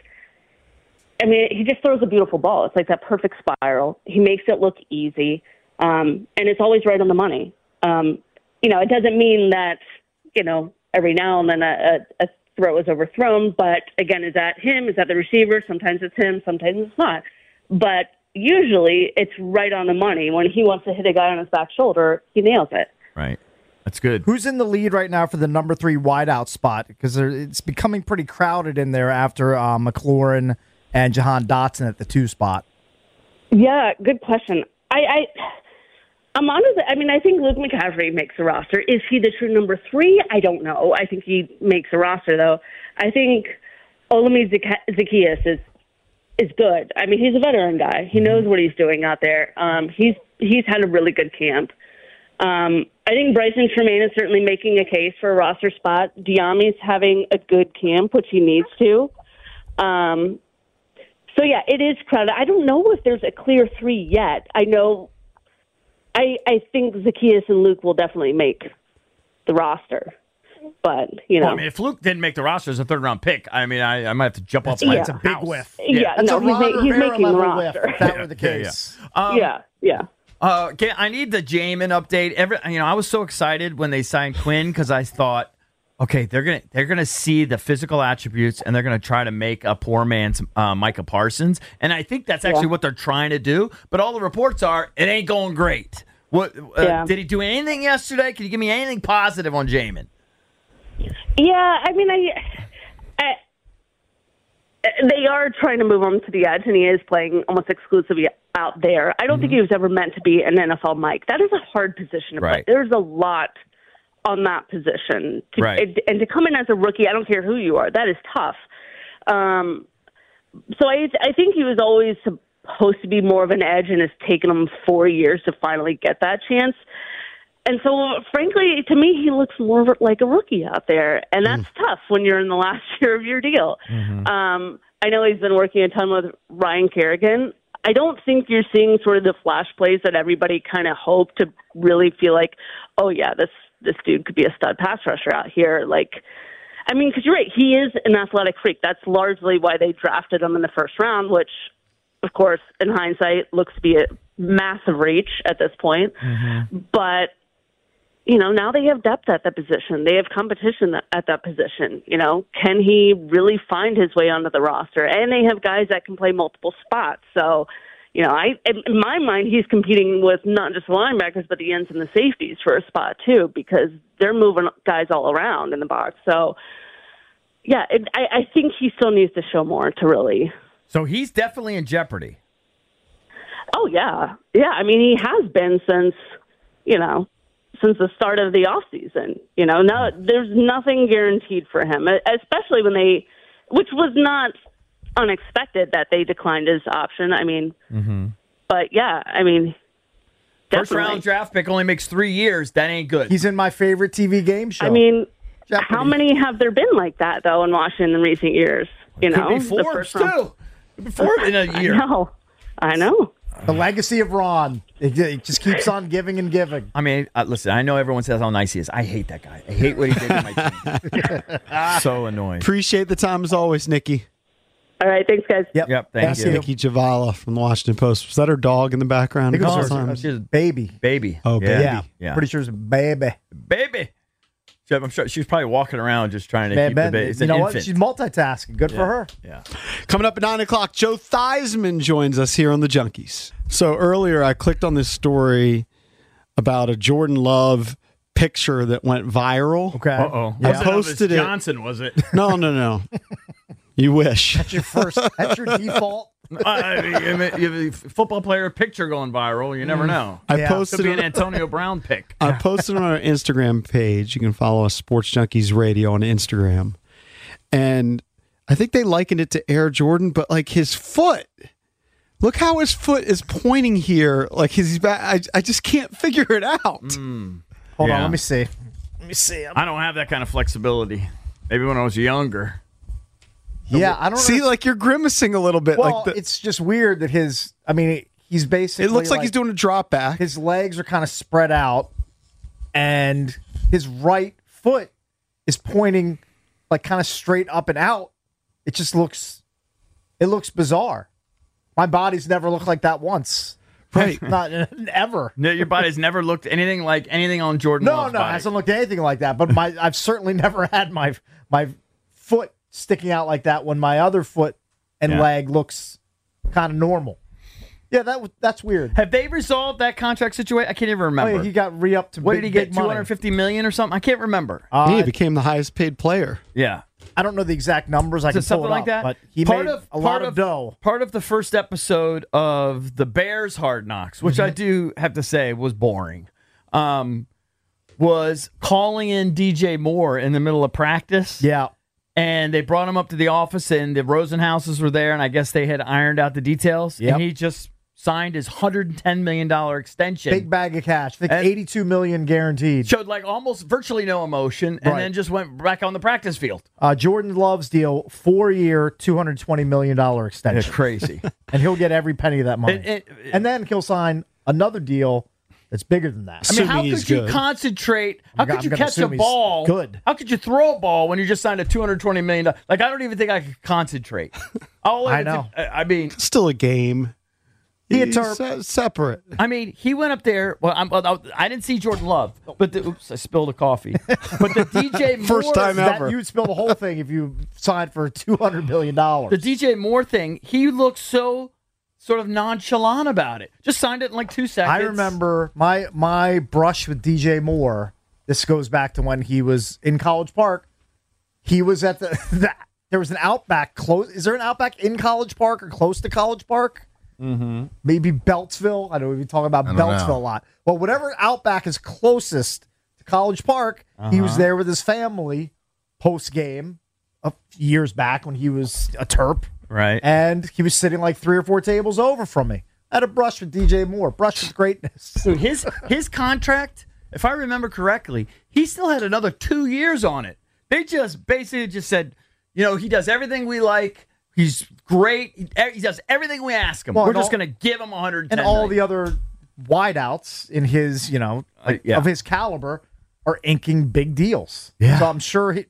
I mean, he just throws a beautiful ball. It's like that perfect spiral. He makes it look easy, um, and it's always right on the money. Um, you know, it doesn't mean that, you know, every now and then a, a, a throw is overthrown, but again, is that him? Is that the receiver? Sometimes it's him, sometimes it's not. But usually it's right on the money. When he wants to hit a guy on his back shoulder, he nails it. Right. That's good. Who's in the lead right now for the number three wideout spot? Because it's becoming pretty crowded in there after uh, McLaurin and Jahan Dotson at the two spot. Yeah, good question. I, I, I'm honest. I mean, I think Luke McCaffrey makes the roster. Is he the true number three? I don't know. I think he makes the roster, though. I think Olami Zaccheaus is is good. I mean, he's a veteran guy. He knows what he's doing out there. Um, he's he's had a really good camp. Um, I think Bryson Tremaine is certainly making a case for a roster spot. Diami's having a good camp, which he needs to. Um, so, yeah, it is crowded. I don't know if there's a clear three yet. I know I, I think Zaccheaus and Luke will definitely make the roster. But, you know. Well, I mean, if Luke didn't make the roster as a third-round pick, I mean, I, I might have to jump off That's my a- it's a big house. whiff. Yeah, That's no, a he's, Ron ma- he's Rivera making the level whiff, roster. if that were the Yeah, yeah. case. Um, yeah, yeah. Uh, okay, I need the Jamin update. Every, you know, I was so excited when they signed Quinn because I thought, okay, they're gonna they're gonna see the physical attributes and they're gonna try to make a poor man's uh, Micah Parsons, and I think that's actually Yeah. what they're trying to do. But all the reports are it ain't going great. What uh, Yeah. did he do anything yesterday? Can you give me anything positive on Jamin? Yeah, I mean, I, I they are trying to move him to the edge, and he is playing almost exclusively out there. I don't think he was ever meant to be an N F L Mike. That is a hard position to play. Right. There's a lot on that position. To, Right. and, and to come in as a rookie, I don't care who you are, that is tough. Um, so I, I think he was always supposed to be more of an edge, and it's taken him four years to finally get that chance. And so, frankly, to me, he looks more like a rookie out there, and that's tough when you're in the last year of your deal. Mm-hmm. Um, I know he's been working a ton with Ryan Kerrigan. I don't think you're seeing sort of the flash plays that everybody kind of hoped to really feel like, oh, yeah, this this dude could be a stud pass rusher out here. Like, I mean, because you're right, he is an athletic freak. That's largely why they drafted him in the first round, which of course, in hindsight, looks to be a massive reach at this point. Mm-hmm. But, you know, now they have depth at that position. They have competition at that position. You know, can he really find his way onto the roster? And they have guys that can play multiple spots. So, you know, I in my mind, he's competing with not just linebackers, but the ends and the safeties for a spot, too, because they're moving guys all around in the box. So, yeah, it, I, I think he still needs to show more to really. So he's definitely in jeopardy. Oh, yeah. Yeah, I mean, he has been since, you know, since the start of the offseason. You know, no, there's nothing guaranteed for him, especially when they, which was not unexpected that they declined his option. I mean, mm-hmm. but yeah, I mean, first definitely. round draft pick only makes three years. That ain't good. He's in my favorite T V game show. I mean, Jeopardy. How many have there been like that, though, in Washington in recent years? You Could know, be the Forbes, first round. too. Forbes in a year. I know. I know. The legacy of Ron. It, it just keeps on giving and giving. I mean, uh, listen, I know everyone says how nice he is. I hate that guy. I hate what he did to my team. So annoying. Appreciate the time as always, Nikki. All right, thanks, guys. Yep, yep thank That's you. Nikki Javala from the Washington Post. Was that her dog in the background? I think it was All her, the time? her baby. Baby. Oh, yeah. baby. Yeah, Yeah. pretty sure it's baby. Baby. I'm sure she's probably walking around just trying to Man, keep Ben, the baby. It's you an know infant. what? She's multitasking. Good yeah. for her. Yeah. Coming up at nine o'clock, Joe Theismann joins us here on the Junkies. So earlier I clicked on this story about a Jordan Love picture that went viral. Okay. Uh-oh. I Was it posted Elvis it. Johnson, was it? No, no, no. You wish. That's your first. That's your default. I mean, I mean, you have a football player picture going viral. You never know. I Yeah. posted Could be it- an Antonio Brown pick. I posted it on our Instagram page. You can follow us, Sports Junkies Radio, on Instagram. And I think they likened it to Air Jordan, but like his foot. Look how his foot is pointing here. Like he's back. I, I just can't figure it out. Mm. Hold Yeah. on. Let me see. Let me see. I don't have that kind of flexibility. Maybe when I was younger. Yeah, I don't See, know. like you're grimacing a little bit. Well, like the, it's just weird that his. I mean, he's basically. it looks like, he's doing a drop back. His legs are kind of spread out, and his right foot is pointing like kind of straight up and out. It just looks. It looks bizarre. My body's never looked like that once. Right. Not ever. No, your body's never looked anything like anything on Jordan No, Love's no, it body. hasn't looked anything like that. But my, I've certainly never had my my foot sticking out like that when my other foot and Yeah. leg looks kind of normal. Yeah, that w- that's weird. Have they resolved that contract situation? I can't even Oh, remember. yeah, he got re-upped to what big, did he get? big two money. hundred fifty million dollars or something? I can't remember. Uh, he became the highest paid player. Yeah. I don't know the exact numbers. I Is can it something pull it like up, that? but he part made of, a lot part of dough. Part of the first episode of the Bears Hard Knocks, which I do have to say was boring, um, was calling in D J Moore in the middle of practice. Yeah. And they brought him up to the office, and the Rosenhauses were there, and I guess they had ironed out the details. Yep. And he just signed his one hundred ten million dollars extension. Big bag of cash. I think And- eighty-two million dollars guaranteed. Showed like almost virtually no emotion, and Right. then just went back on the practice field. Uh, Jordan Love's deal, four-year, two hundred twenty million dollars extension. It's crazy. And he'll get every penny of that money. It- it- and then he'll sign another deal that's bigger than that. I mean, how Assuming he's could you good. concentrate? How I'm could go- you I'm gonna catch a assume he's ball? good. How could you throw a ball when you just signed a two hundred twenty million dollars? Like, I don't even think I could concentrate. All I it- know. I mean, Still a game. He a He's Terp. se- separate. I mean, he went up there. Well, I'm, well, I didn't see Jordan Love, but the, oops, I spilled a coffee. But the D J Moore, First time That, ever. you'd spill the whole thing if you signed for two hundred million the dollars. D J Moore thing, he looked so sort of nonchalant about it. Just signed it in like two seconds. I remember my my brush with D J Moore. This goes back to when he was in College Park. He was at the, the there was an Outback close. Is there an Outback in College Park or close to College Park? Mm-hmm. Maybe Beltsville. I know we've been talking about I don't Beltsville know. a lot. Well, whatever Outback is closest to College Park, he was Uh-huh. there with his family post game a few years back when he was a Terp, Right. and he was sitting like three or four tables over from me. I had a brush with D J Moore. Brush with greatness. Dude, his his contract, if I remember correctly, he still had another two years on it. They just basically just said, you know, he does everything we like. He's great. He, he does everything we ask him. Well, We're and just all- going to give him one hundred ten And all million. the other wideouts in his, you know, like, Uh, yeah. of his caliber are inking big deals. Yeah. So I'm sure he,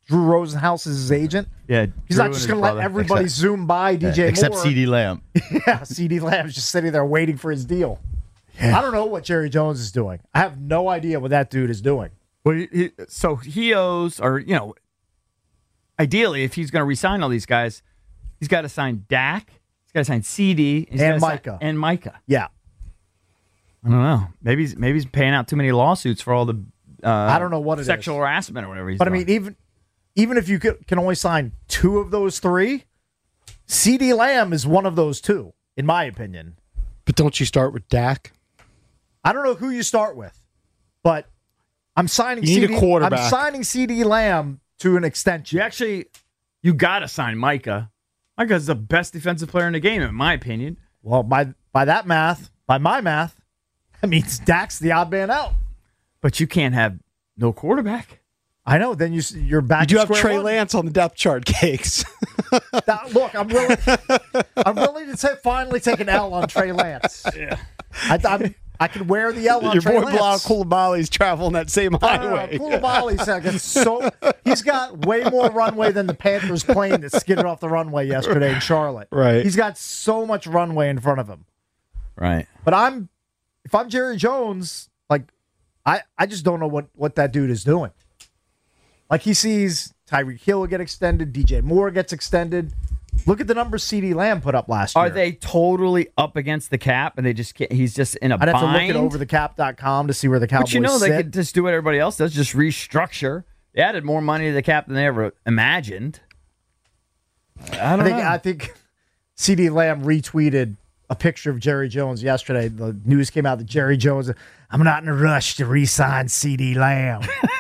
Drew Rosenhaus is his agent. Yeah, He's Drew not and just his going to let brother. everybody Except- zoom by D J Except Moore. C D Lamb. Yeah, C D Lamb's just sitting there waiting for his deal. I don't know what Jerry Jones is doing. I have no idea what that dude is doing. Well, he, he- so he owes, or, you know, ideally, if he's going to re-sign all these guys, he's got to sign Dak, he's got to sign C D, he's And gotta sign- Micah. and Micah. Yeah. I don't know. Maybe he's, maybe he's paying out too many lawsuits for all the uh, I don't know what it sexual is. harassment or whatever he's But doing. I mean, even even if you could, can only sign two of those three, C D Lamb is one of those two, in my opinion. But don't you start with Dak? I don't know who you start with, but I'm signing. You need a C D, quarterback. I'm signing C D Lamb to an extension. You actually, you got to sign Micah. Micah's the best defensive player in the game, in my opinion. Well, by by that math, by my math, that means Dak's the odd man out. But you can't have no quarterback. I know. Then you s- you're back. You do to have square Trey one. Lance on the depth chart, Cakes. That- look, I'm willing. I'm willing to ta- finally take an L on Trey Lance. Yeah. I, I'm, I can wear the L on Your Trey boy Lance. Bilal Coulibaly's traveling that same I don't know. highway. Coulibaly's got so he's got way more runway than the Panthers plane that skidded off the runway yesterday in Charlotte. Right. He's got so much runway in front of him. Right. But I'm if I'm Jerry Jones, like I, I just don't know what, what that dude is doing. Like he sees Tyreek Hill get extended, D J Moore gets extended. Look at the numbers C D Lamb put up last Are year. they totally up against the cap and they just can't, he's just in a I'd have to bind? look at over the cap dot com to see where the Cowboys But you know they sit. could just do what everybody else does, just restructure. They added more money to the cap than they ever imagined. I don't I think know. I think C D Lamb retweeted a picture of Jerry Jones yesterday. The news came out that Jerry Jones, I'm not in a rush to re-sign C D Lamb.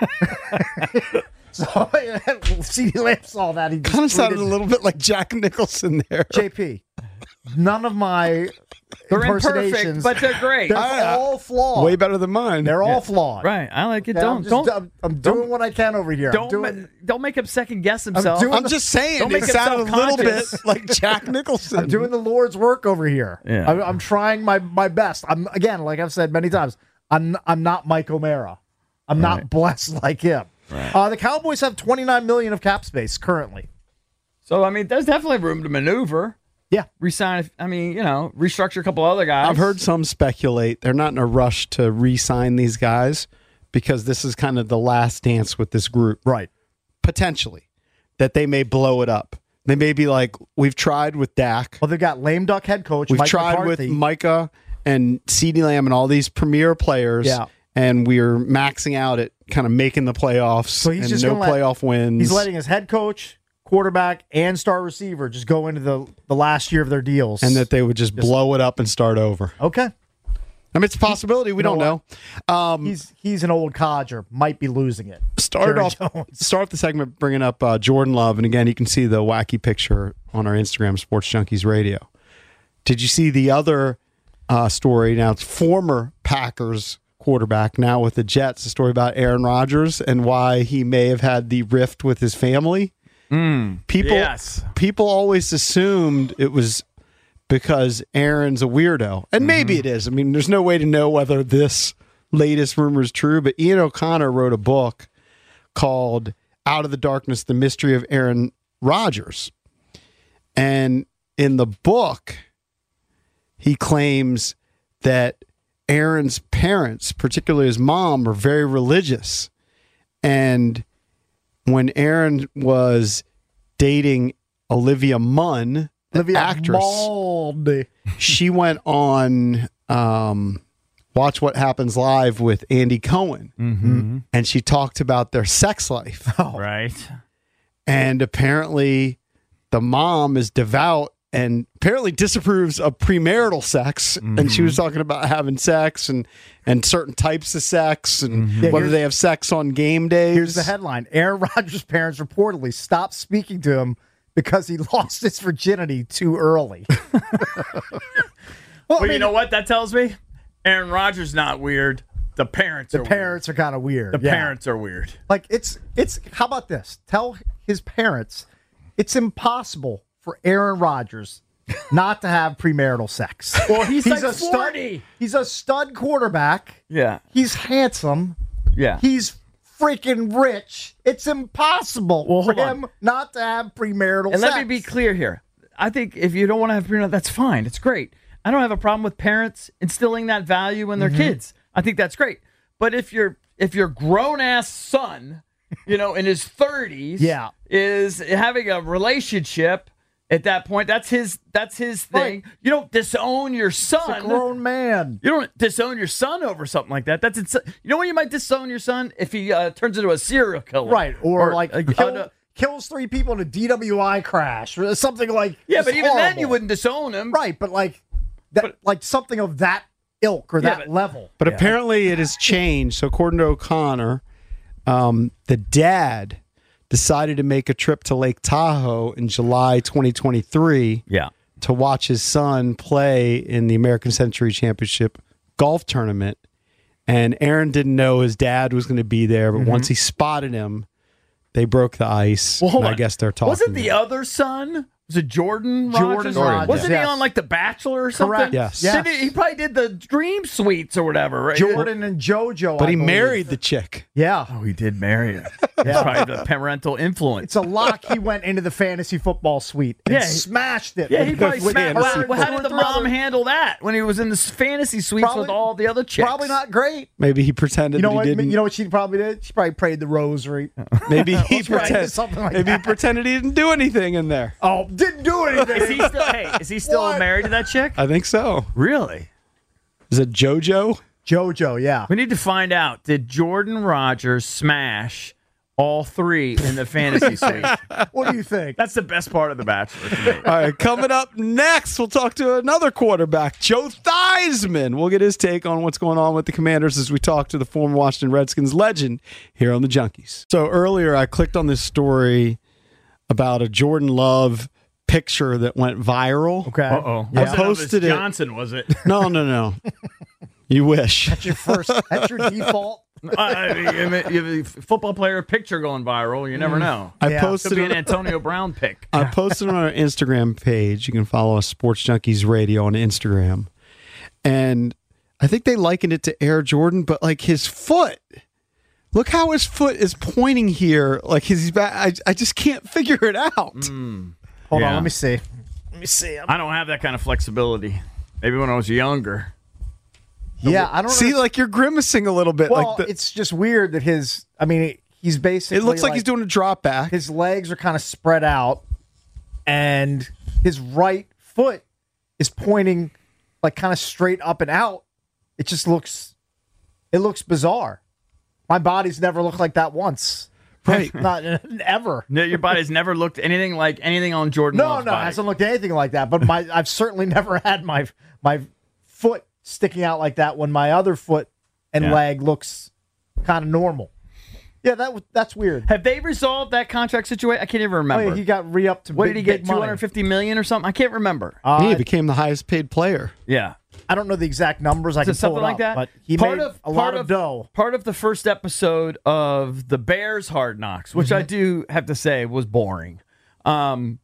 So C D Lamb saw that. He just Kind of sounded a tweeted, little bit like Jack Nicholson there. J P, none of my They're impersonations, imperfect, but they're great. they're I- all flawed. Way better than mine. They're all Yeah. flawed. Right. I like it. Yeah, don't I'm, just, don't I'm, I'm doing don't- what I can over here. I'm don't doing, ma- don't make him second guess himself. doing I'm just saying, Don't it make him sounded a little bit self-conscious. like Jack Nicholson. I'm doing the Lord's work over here. Yeah. I'm, I'm trying my, my best. I'm again, like I've said many times, I'm I'm not Mike O'Mara. I'm Right. not blessed like him. Right. Uh, the Cowboys have twenty-nine million dollars of cap space currently. So I mean, there's definitely room to maneuver. Yeah. Resign. I mean, you know, restructure a couple other guys. I've heard some speculate they're not in a rush to re-sign these guys because this is kind of the last dance with this group. Right. Potentially. That they may blow it up. They may be like, we've tried with Dak. Well, they've got lame duck head coach. We've Mike tried McCarthy. with Micah and CeeDee Lamb and all these premier players. Yeah. And we're maxing out at kind of making the playoffs So he's and just no gonna let- playoff wins. He's letting his head coach, quarterback, and star receiver just go into the, the last year of their deals. and that they would just, blow it up and start over. okay. I mean, it's a possibility. We You know don't know. Um, He's he's an old codger. Might be losing it. start Jerry off Jones. start off the segment bringing up uh, Jordan Love, and again, you can see the wacky picture on our Instagram, Sports Junkies Radio. Did you see the other uh, story? Now, it's former Packers quarterback, now with the Jets. A story about Aaron Rodgers and why he may have had the rift with his family. People, yes. people always assumed it was because Aaron's a weirdo, and maybe it is. I mean, there's no way to know whether this latest rumor is true. But Ian O'Connor wrote a book called "Out of the Darkness: The Mystery of Aaron Rodgers," and in the book, he claims that Aaron's parents, particularly his mom, are very religious, and when Aaron was dating Olivia Munn, the Olivia actress, Munn. she went on um, Watch What Happens Live with Andy Cohen, Mm-hmm. and she talked about their sex life. Right. And apparently, the mom is devout and apparently disapproves of premarital sex. And she was talking about having sex and, and certain types of sex and Yeah, whether here's- they have sex on game days. Here's the headline. Aaron Rodgers' parents reportedly stopped speaking to him because he lost his virginity too early. well, Well, I mean, you know what that tells me? Aaron Rodgers not weird. The parents the are parents are kind of weird. weird. The Yeah. parents are weird. Like, it's, it's, how about this? Tell his parents it's impossible for Aaron Rodgers not to have premarital sex. Well, he's, like a forty. stud. He's a stud quarterback. Yeah. He's handsome. Yeah. He's freaking rich. It's impossible Well, for hold on. him not to have premarital And sex. let me be clear here. I think if you don't want to have prenup, that's fine. It's great. I don't have a problem with parents instilling that value in their Mhm. kids. I think that's great. But if your if your grown ass son, you know, in his thirties, Yeah. is having a relationship at that point, that's his that's his thing. You don't disown your son. He's a grown man. You don't disown your son over something like that. That's ins- you know when you might disown your son if he uh, turns into a serial killer, Right. Or, like uh, kill, uh, kills three people in a D W I crash or something like yeah, just but even then horrible. you wouldn't disown him, Right, but like that, like something of that ilk or Yeah, that but- level. But apparently it has changed. So according to O'Connor, um, the dad decided to make a trip to Lake Tahoe in July twenty twenty-three Yeah. to watch his son play in the American Century Championship golf tournament. And Aaron didn't know his dad was going to be there, but Mm-hmm. once he spotted him, they broke the ice. Well, hold and I on. guess they're talking. Wasn't the other son? Was it Jordan Rogers? Jordan Rogers, Wasn't yes. he on like The Bachelor or something? Correct. Yes. Didn't Yes. He, he probably did the Dream Suites or whatever, right? Jordan and JoJo. But I he believe. married the chick. Yeah. Oh, he did marry her. That's probably the parental influence. It's a lock. He went into the fantasy football suite and Yeah, he- smashed it. Yeah, he with- probably with smacked. her How, and how two did or the three mom other- handle that when he was in the fantasy suites Probably- with all the other chicks? Probably not great. Maybe he pretended You know that what? he didn't. You know what she probably did? She probably prayed the rosary. maybe he Let's write pretended. something like maybe that. he pretended he didn't do anything in there. Oh, didn't do anything. Is he still? Hey, is he still What? married to that chick? I think so. Really? Is it JoJo? JoJo, yeah. We need to find out. Did Jordan Rogers smash all three in the fantasy suite? What do you think? That's the best part of The Bachelor to me. All right, coming up next, we'll talk to another quarterback, Joe Theismann. We'll get his take on what's going on with the Commanders as we talk to the former Washington Redskins legend here on the Junkies. So earlier, I clicked on this story about a Jordan Love picture that went viral. Okay. Uh-oh. I Was it posted Elvis it. Johnson, was it? No, no, no. You wish. That's your first. That's your default. I mean, I mean, you have a football player picture going viral. You never know. I Yeah. Could posted be an it. Antonio Brown pick. I posted it on our Instagram page. You can follow us, Sports Junkies Radio, on Instagram. And I think they likened it to Air Jordan, but like his foot. Look how his foot is pointing here. Like he's back. I, I just can't figure it out. Hold Yeah. on, let me see. Let me see. I'm- I don't have that kind of flexibility. Maybe when I was younger. yeah, I don't See, know. like you're grimacing a little bit. Well, like the, it's just weird that his. I mean, he's basically. it looks like, he's doing a drop back. His legs are kind of spread out, and his right foot is pointing like kind of straight up and out. It just looks. It looks bizarre. My body's never looked like that once. Right. Not ever. No, your body's never looked anything like anything on Jordan No, Love's no, it body. hasn't looked anything like that. But my, I've certainly never had my my foot sticking out like that when my other foot and Yeah. leg looks kind of normal. Yeah, that w- that's weird. Have they resolved that contract situation? I can't even Oh, remember. yeah, he got re up to. what big, did he get? big money. two hundred fifty million or something? I can't remember. Uh, he became the highest paid player. yeah. I don't know the exact numbers. I Is can it something pull it like up, that? but he part made of, a lot part of dough. Part of the first episode of the Bears Hard Knocks, which I Mm-hmm. do have to say was boring, um,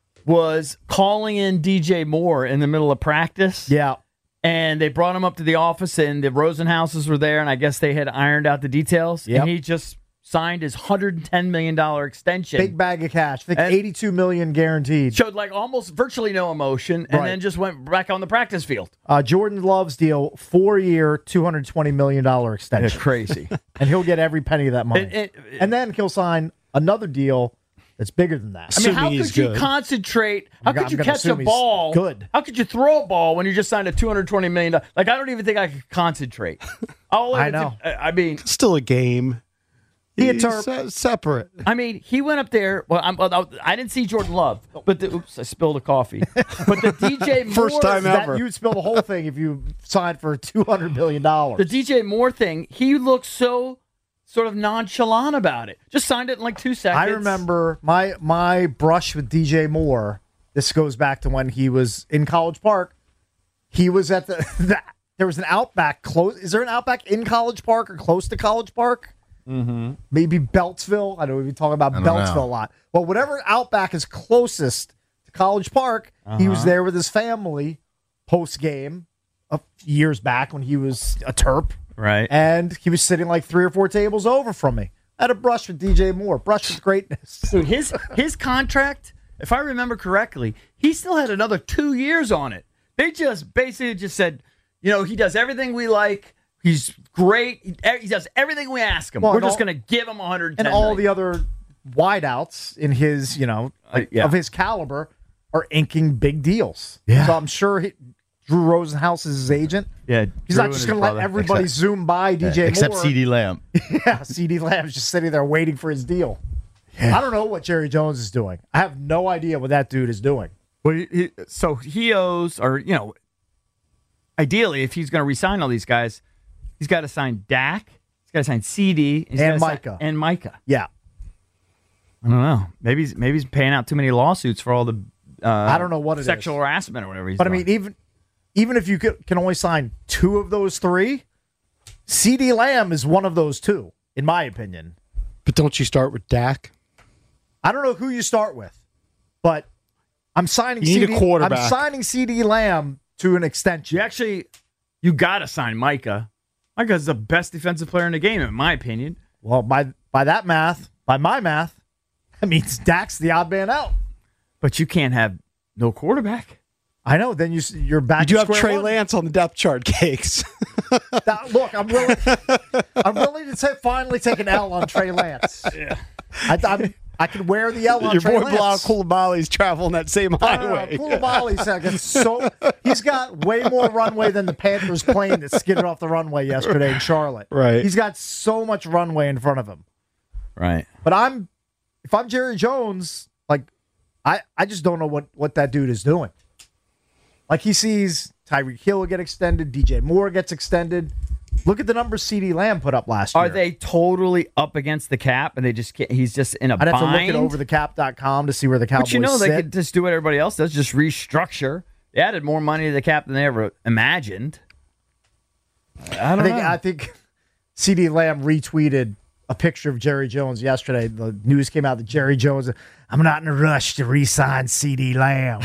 was calling in D J Moore in the middle of practice. Yeah, And they brought him up to the office, and the Rosenhouses were there, and I guess they had ironed out the details. Yep. And he just signed his one hundred ten million dollars extension. big bag of cash. I think And- eighty-two million guaranteed. Showed like almost virtually no emotion, and Right. then just went back on the practice field. Uh, Jordan Love's deal, four-year, two hundred twenty million dollar extension. It's crazy. And he'll get every penny of that money. It- it- and then he'll sign another deal that's bigger than that. I mean, how Assuming he's could you good. concentrate? How I'm go- could you I'm gonna catch a assume he's ball? good. How could you throw a ball when you just signed a two hundred twenty million dollars? Like, I don't even think I could concentrate. All I would know. do- I mean, Still a game. He a He's terp. se- separate. I mean, he went up there. Well, I'm, well, I didn't see Jordan Love, but the, oops, I spilled a coffee. But the D J Moore, First time That, ever. you'd spill the whole thing if you signed for two hundred million dollars. the D J Moore thing, he looked so sort of nonchalant about it. Just signed it in like two seconds. I remember my my brush with D J Moore. This goes back to when he was in College Park. He was at the, the there was an Outback close. Is there an Outback in College Park or close to College Park? Mm-hmm. Maybe Beltsville. I know we've been talking about don't Beltsville know. a lot. Well, whatever Outback is closest to College Park, he was there with his family post game a few years back when he was a Terp. Right. And he was sitting like three or four tables over from me. had a brush with D J Moore. Brush with greatness. Dude, his his contract, if I remember correctly, he still had another two years on it. They just basically just said, you know, he does everything we like. He's great. He, he does everything we ask him. Well, We're just all- going to give him one hundred ten And all million. the other wideouts in his, you know, Uh, yeah. of his caliber are inking big deals. Yeah. So I'm sure he, Drew Rosenhaus is his agent. Yeah, He's Drew not and just his going to let brother. everybody Except- zoom by D J Except Moore. C D Lamb. Yeah, C D Lamb's just sitting there waiting for his deal. I don't know what Jerry Jones is doing. I have no idea what that dude is doing. Well, he, he- so he owes, or, you know, ideally, if he's going to re-sign all these guys, he's got to sign Dak, he's got to sign C D, he's And gotta sign- Micah. and Micah. Yeah. I don't know. Maybe he's, maybe he's paying out too many lawsuits for all the uh, I don't know what it sexual is. harassment or whatever he's But I doing. mean, even even if you could, can only sign two of those three, C D Lamb is one of those two, in my opinion. But don't you start with Dak? I don't know who you start with, but I'm signing You need C D a quarterback. I'm signing C D Lamb to an extension. You actually, you got to sign Micah. Micah's the best defensive player in the game, in my opinion. Well, by by that math, by my math, that means Dak's the odd man out. But you can't have no quarterback. I know. Then you, you're back You do to have square Trey one. Lance on the depth chart, Cakes. That- look, I'm willing. I'm willing to say, finally take an L on Trey Lance. Yeah. I, I'm, I can wear the L on Your Trey boy Lance. Bilal Koulibaly's traveling that same highway. Koulibaly's second. So he's got way more runway than the Panthers plane that skidded off the runway yesterday in Charlotte. Right. He's got so much runway in front of him. Right. But I'm, if I'm Jerry Jones, like, I, I just don't know what, what that dude is doing. Like, he sees Tyreek Hill get extended, D J Moore gets extended. Look at the numbers C D Lamb put up last Are year. they totally up against the cap and they just can't, he's just in a I'd have bind? to look at over the cap dot com to see where the Cowboys But you know, they sit. could just do what everybody else does, just restructure. They added more money to the cap than they ever imagined. I don't I think, know. I think C D Lamb retweeted a picture of Jerry Jones yesterday. The news came out that Jerry Jones, I'm not in a rush to re-sign C D Lamb.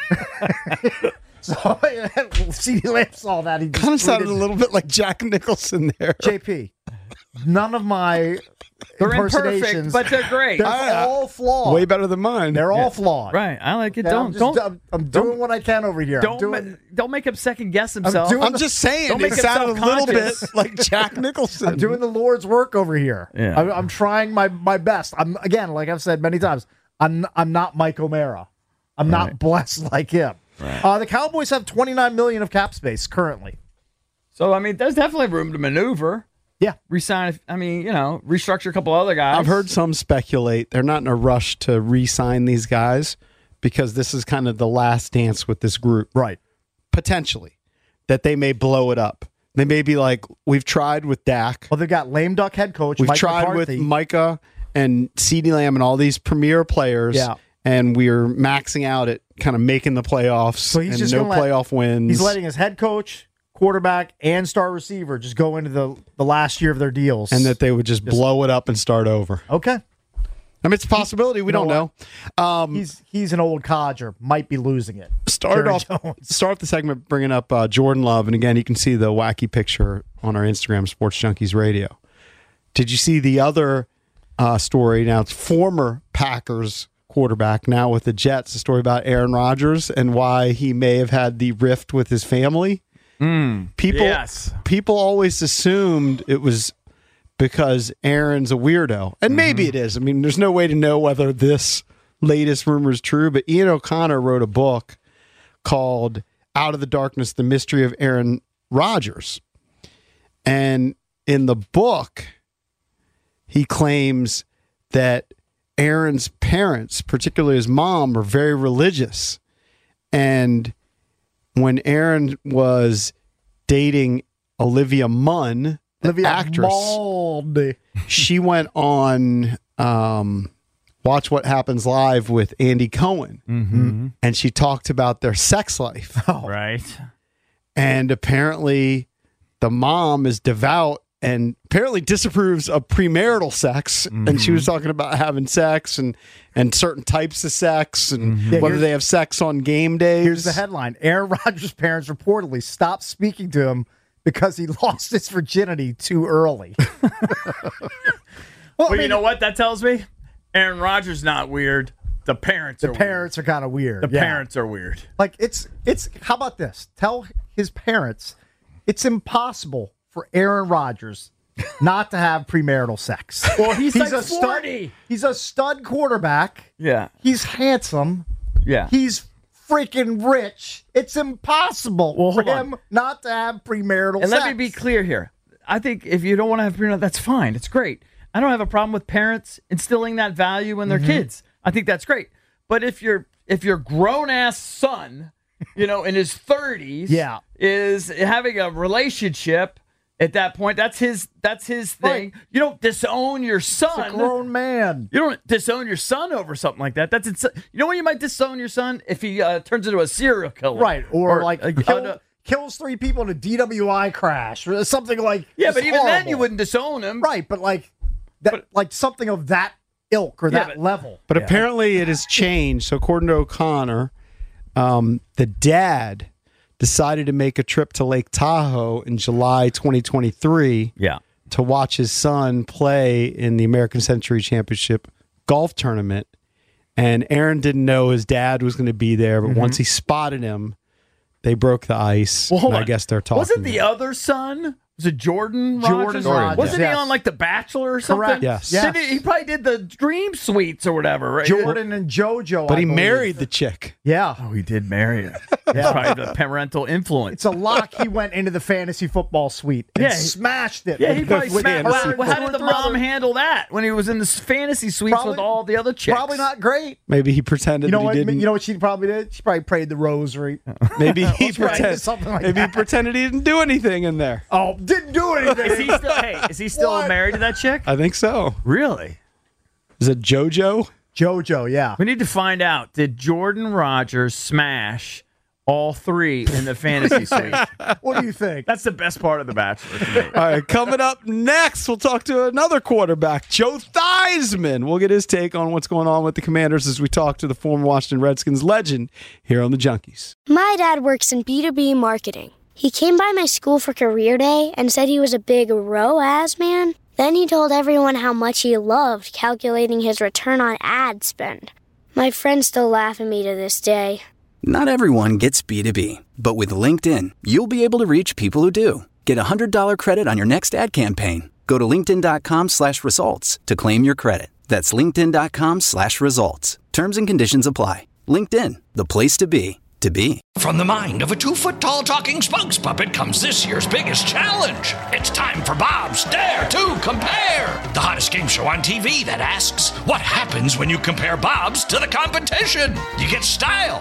So C D Lamb saw that. He just Kind of sounded a tweeted, little bit like Jack Nicholson there. J P, none of my They're imperfect, impersonations, but they're great. they're I- all flawed. Way better than mine. They're all flawed. Right. I like it. Yeah, don't I'm, just, don't I'm, I'm doing what I can over here. I'm don't doing, ma- don't make him second guess himself. doing I'm the- just saying, Don't it make him sounded a little bit self-conscious. like Jack Nicholson. I'm doing the Lord's work over here. Yeah. I'm, I'm trying my, my best. I'm again, like I've said many times, I'm I'm not Mike O'Mara. I'm not Right. blessed like him. Uh, the Cowboys have twenty-nine million of cap space currently. So I mean, there's definitely room to maneuver. Yeah. Resign. I mean, you know, restructure a couple other guys. I've heard some speculate they're not in a rush to re-sign these guys because this is kind of the last dance with this group. Right. Potentially. That they may blow it up. They may be like, we've tried with Dak. Well, they've got lame duck head coach. We've Mike tried McCarthy. with Micah and CeeDee Lamb and all these premier players. Yeah. And we're maxing out at kind of making the playoffs So he's and just no gonna let- playoff wins. He's letting his head coach, quarterback, and star receiver just go into the, the last year of their deals. and that they would just, blow it up and start over. Okay. I mean, it's a possibility. We You know don't know. Um, He's he's an old codger. Might be losing it. Start Jerry off. Jones. Start the segment bringing up uh, Jordan Love, and again, you can see the wacky picture on our Instagram, Sports Junkies Radio. Did you see the other uh, story? Now it's former Packers quarterback, now with the Jets. A story about Aaron Rodgers and why he may have had the rift with his family. Mm, People, yes. people always assumed it was because Aaron's a weirdo, and maybe it is. I mean, there's no way to know whether this latest rumor is true. But Ian O'Connor wrote a book called "Out of the Darkness: The Mystery of Aaron Rodgers," and in the book, he claims that Aaron's parents, particularly his mom, are very religious, and when Aaron was dating Olivia Munn, the Olivia actress, Munn. she went on um, Watch What Happens Live with Andy Cohen, Mm-hmm. and she talked about their sex life. Right. And apparently, the mom is devout and apparently disapproves of premarital sex. Mm-hmm. And she was talking about having sex and, and certain types of sex and Yeah, whether here's- they have sex on game days. Here's the headline. Aaron Rodgers' parents reportedly stopped speaking to him because he lost his virginity too early. Well, you know what that tells me? Aaron Rodgers not weird. The parents The are parents are kind of weird. weird. The yeah. parents are weird. Like, it's, it's, how about this? Tell his parents it's impossible for Aaron Rodgers not to have premarital sex. Well, he's, he's like a forty. Stud, he's a stud quarterback. Yeah. He's handsome. Yeah. He's freaking rich. It's impossible Well, for hold on. him not to have premarital And sex. let me be clear here. I think if you don't want to have premarital, that's fine. It's great. I don't have a problem with parents instilling that value in their Mhm. kids. I think that's great. But if your if your grown ass son, you know, in his thirties, Yeah. is having a relationship at that point, that's his that's his thing. Right. You don't disown your son. It's a grown man. You don't disown your son over something like that. That's ins- you know when you might disown your son if he uh, turns into a serial killer, Right. Or, like, uh, kill, uh, kills three people in a D W I crash or something like yeah. just But even then, horrible. you wouldn't disown him, Right, but like that, like something of that ilk or Yeah, that but- level. But apparently it has changed. So according to O'Connor, um, the dad decided to make a trip to Lake Tahoe in July twenty twenty-three Yeah. to watch his son play in the American Century Championship golf tournament. And Aaron didn't know his dad was going to be there, but Mm-hmm. once he spotted him, they broke the ice. Well, hold and I on. guess they're talking. Wasn't the other son? Was it Jordan Jordan Rodgers? Rodgers, Wasn't yes. he on like The Bachelor or something? Correct. Yes. Yes. Did he, he probably did the Dream Suites or whatever, right? Jordan and JoJo. But I he believe. married the chick. Yeah. Oh, he did marry her. That's probably the parental influence. It's a lock. He went into the fantasy football suite and Yeah, he- smashed it. Yeah, with he the- probably with smacked. the- Well, with well, how two did or the three mom other- handle that when he was in the fantasy suites Probably- with all the other chicks? Probably not great. Maybe he pretended You know that what? he didn't. You know what she probably did? She probably prayed the rosary. maybe he Let's try pretended. something like maybe he that. pretended he didn't do anything in there. Oh, didn't do anything. Is he still? Hey, is he still What? married to that chick? I think so. Really? Is it JoJo? JoJo, yeah. We need to find out. Did Jordan Rodgers smash all three in the fantasy suite? What do you think? That's the best part of The Bachelor to me. All right, coming up next, we'll talk to another quarterback, Joe Theismann. We'll get his take on what's going on with the Commanders as we talk to the former Washington Redskins legend here on the Junkies. My dad works in B two B marketing. He came by my school for career day and said he was a big R O A S man. Then he told everyone how much he loved calculating his return on ad spend. My friends still laugh at me to this day. Not everyone gets B two B, but with LinkedIn, you'll be able to reach people who do. Get a one hundred dollars credit on your next ad campaign. Go to linkedin.com slash results to claim your credit. That's linkedin.com slash results. Terms and conditions apply. LinkedIn, the place to be, to be. From the mind of a two-foot-tall talking spokes puppet comes this year's biggest challenge. It's time for Bob's Dare to Compare, the hottest game show on T V that asks, what happens when you compare Bob's to the competition? You get style.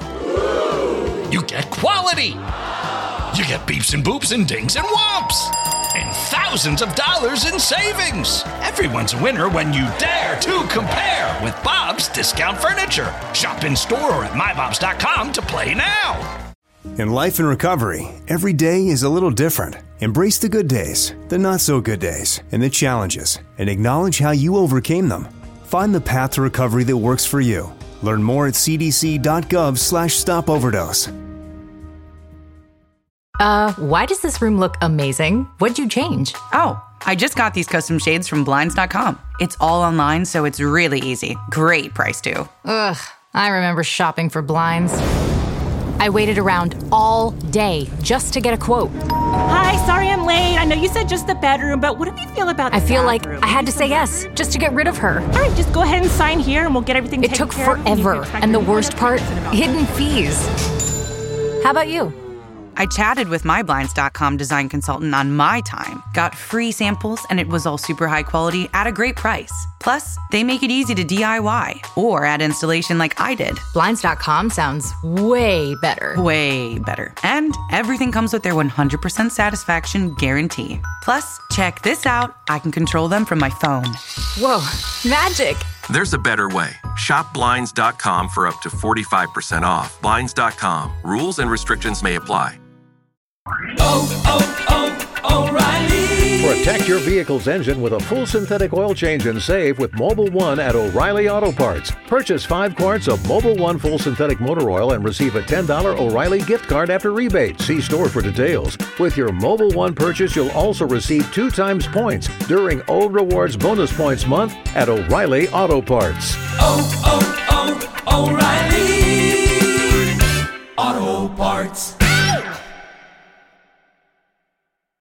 You get quality. You get beeps and boops and dings and whomps. And thousands of dollars in savings. Everyone's a winner when you dare to compare with Bob's Discount Furniture. Shop in store or at my bobs dot com to play now. In life and recovery, every day is a little different. Embrace the good days, the not so good days, and the challenges, and acknowledge how you overcame them. Find the path to recovery that works for you. Learn more at cdc.gov slash stop overdose. Uh, why does this room look amazing? What'd you change? Oh, I just got these custom shades from Blinds dot com. It's all online, so it's really easy. Great price, too. Ugh, I remember shopping for blinds. I waited around all day just to get a quote. Hi, sorry I'm late. I know you said just the bedroom, but what do you feel about the I feel bathroom? like I had to say yes just to get rid of her. All right, just go ahead and sign here and we'll get everything It taken took care of. You forever, can and the track worst your part, information about hidden it. fees. How about you? I chatted with my Blinds dot com design consultant on my time, got free samples, and it was all super high quality at a great price. Plus, they make it easy to D I Y or add installation like I did. Blinds dot com sounds way better. Way better. And everything comes with their one hundred percent satisfaction guarantee. Plus, check this out. I can control them from my phone. Whoa, magic. There's a better way. Shop Blinds dot com for up to forty-five percent off. Blinds dot com. Rules and restrictions may apply. Oh, oh, oh, O'Reilly. Protect your vehicle's engine with a full synthetic oil change and save with Mobil one at O'Reilly Auto Parts. Purchase five quarts of Mobil one full synthetic motor oil and receive a ten dollars O'Reilly gift card after rebate. See store for details. With your Mobil one purchase, you'll also receive two times points during O Rewards Bonus Points Month at O'Reilly Auto Parts. Oh, oh, oh, O'Reilly Auto Parts.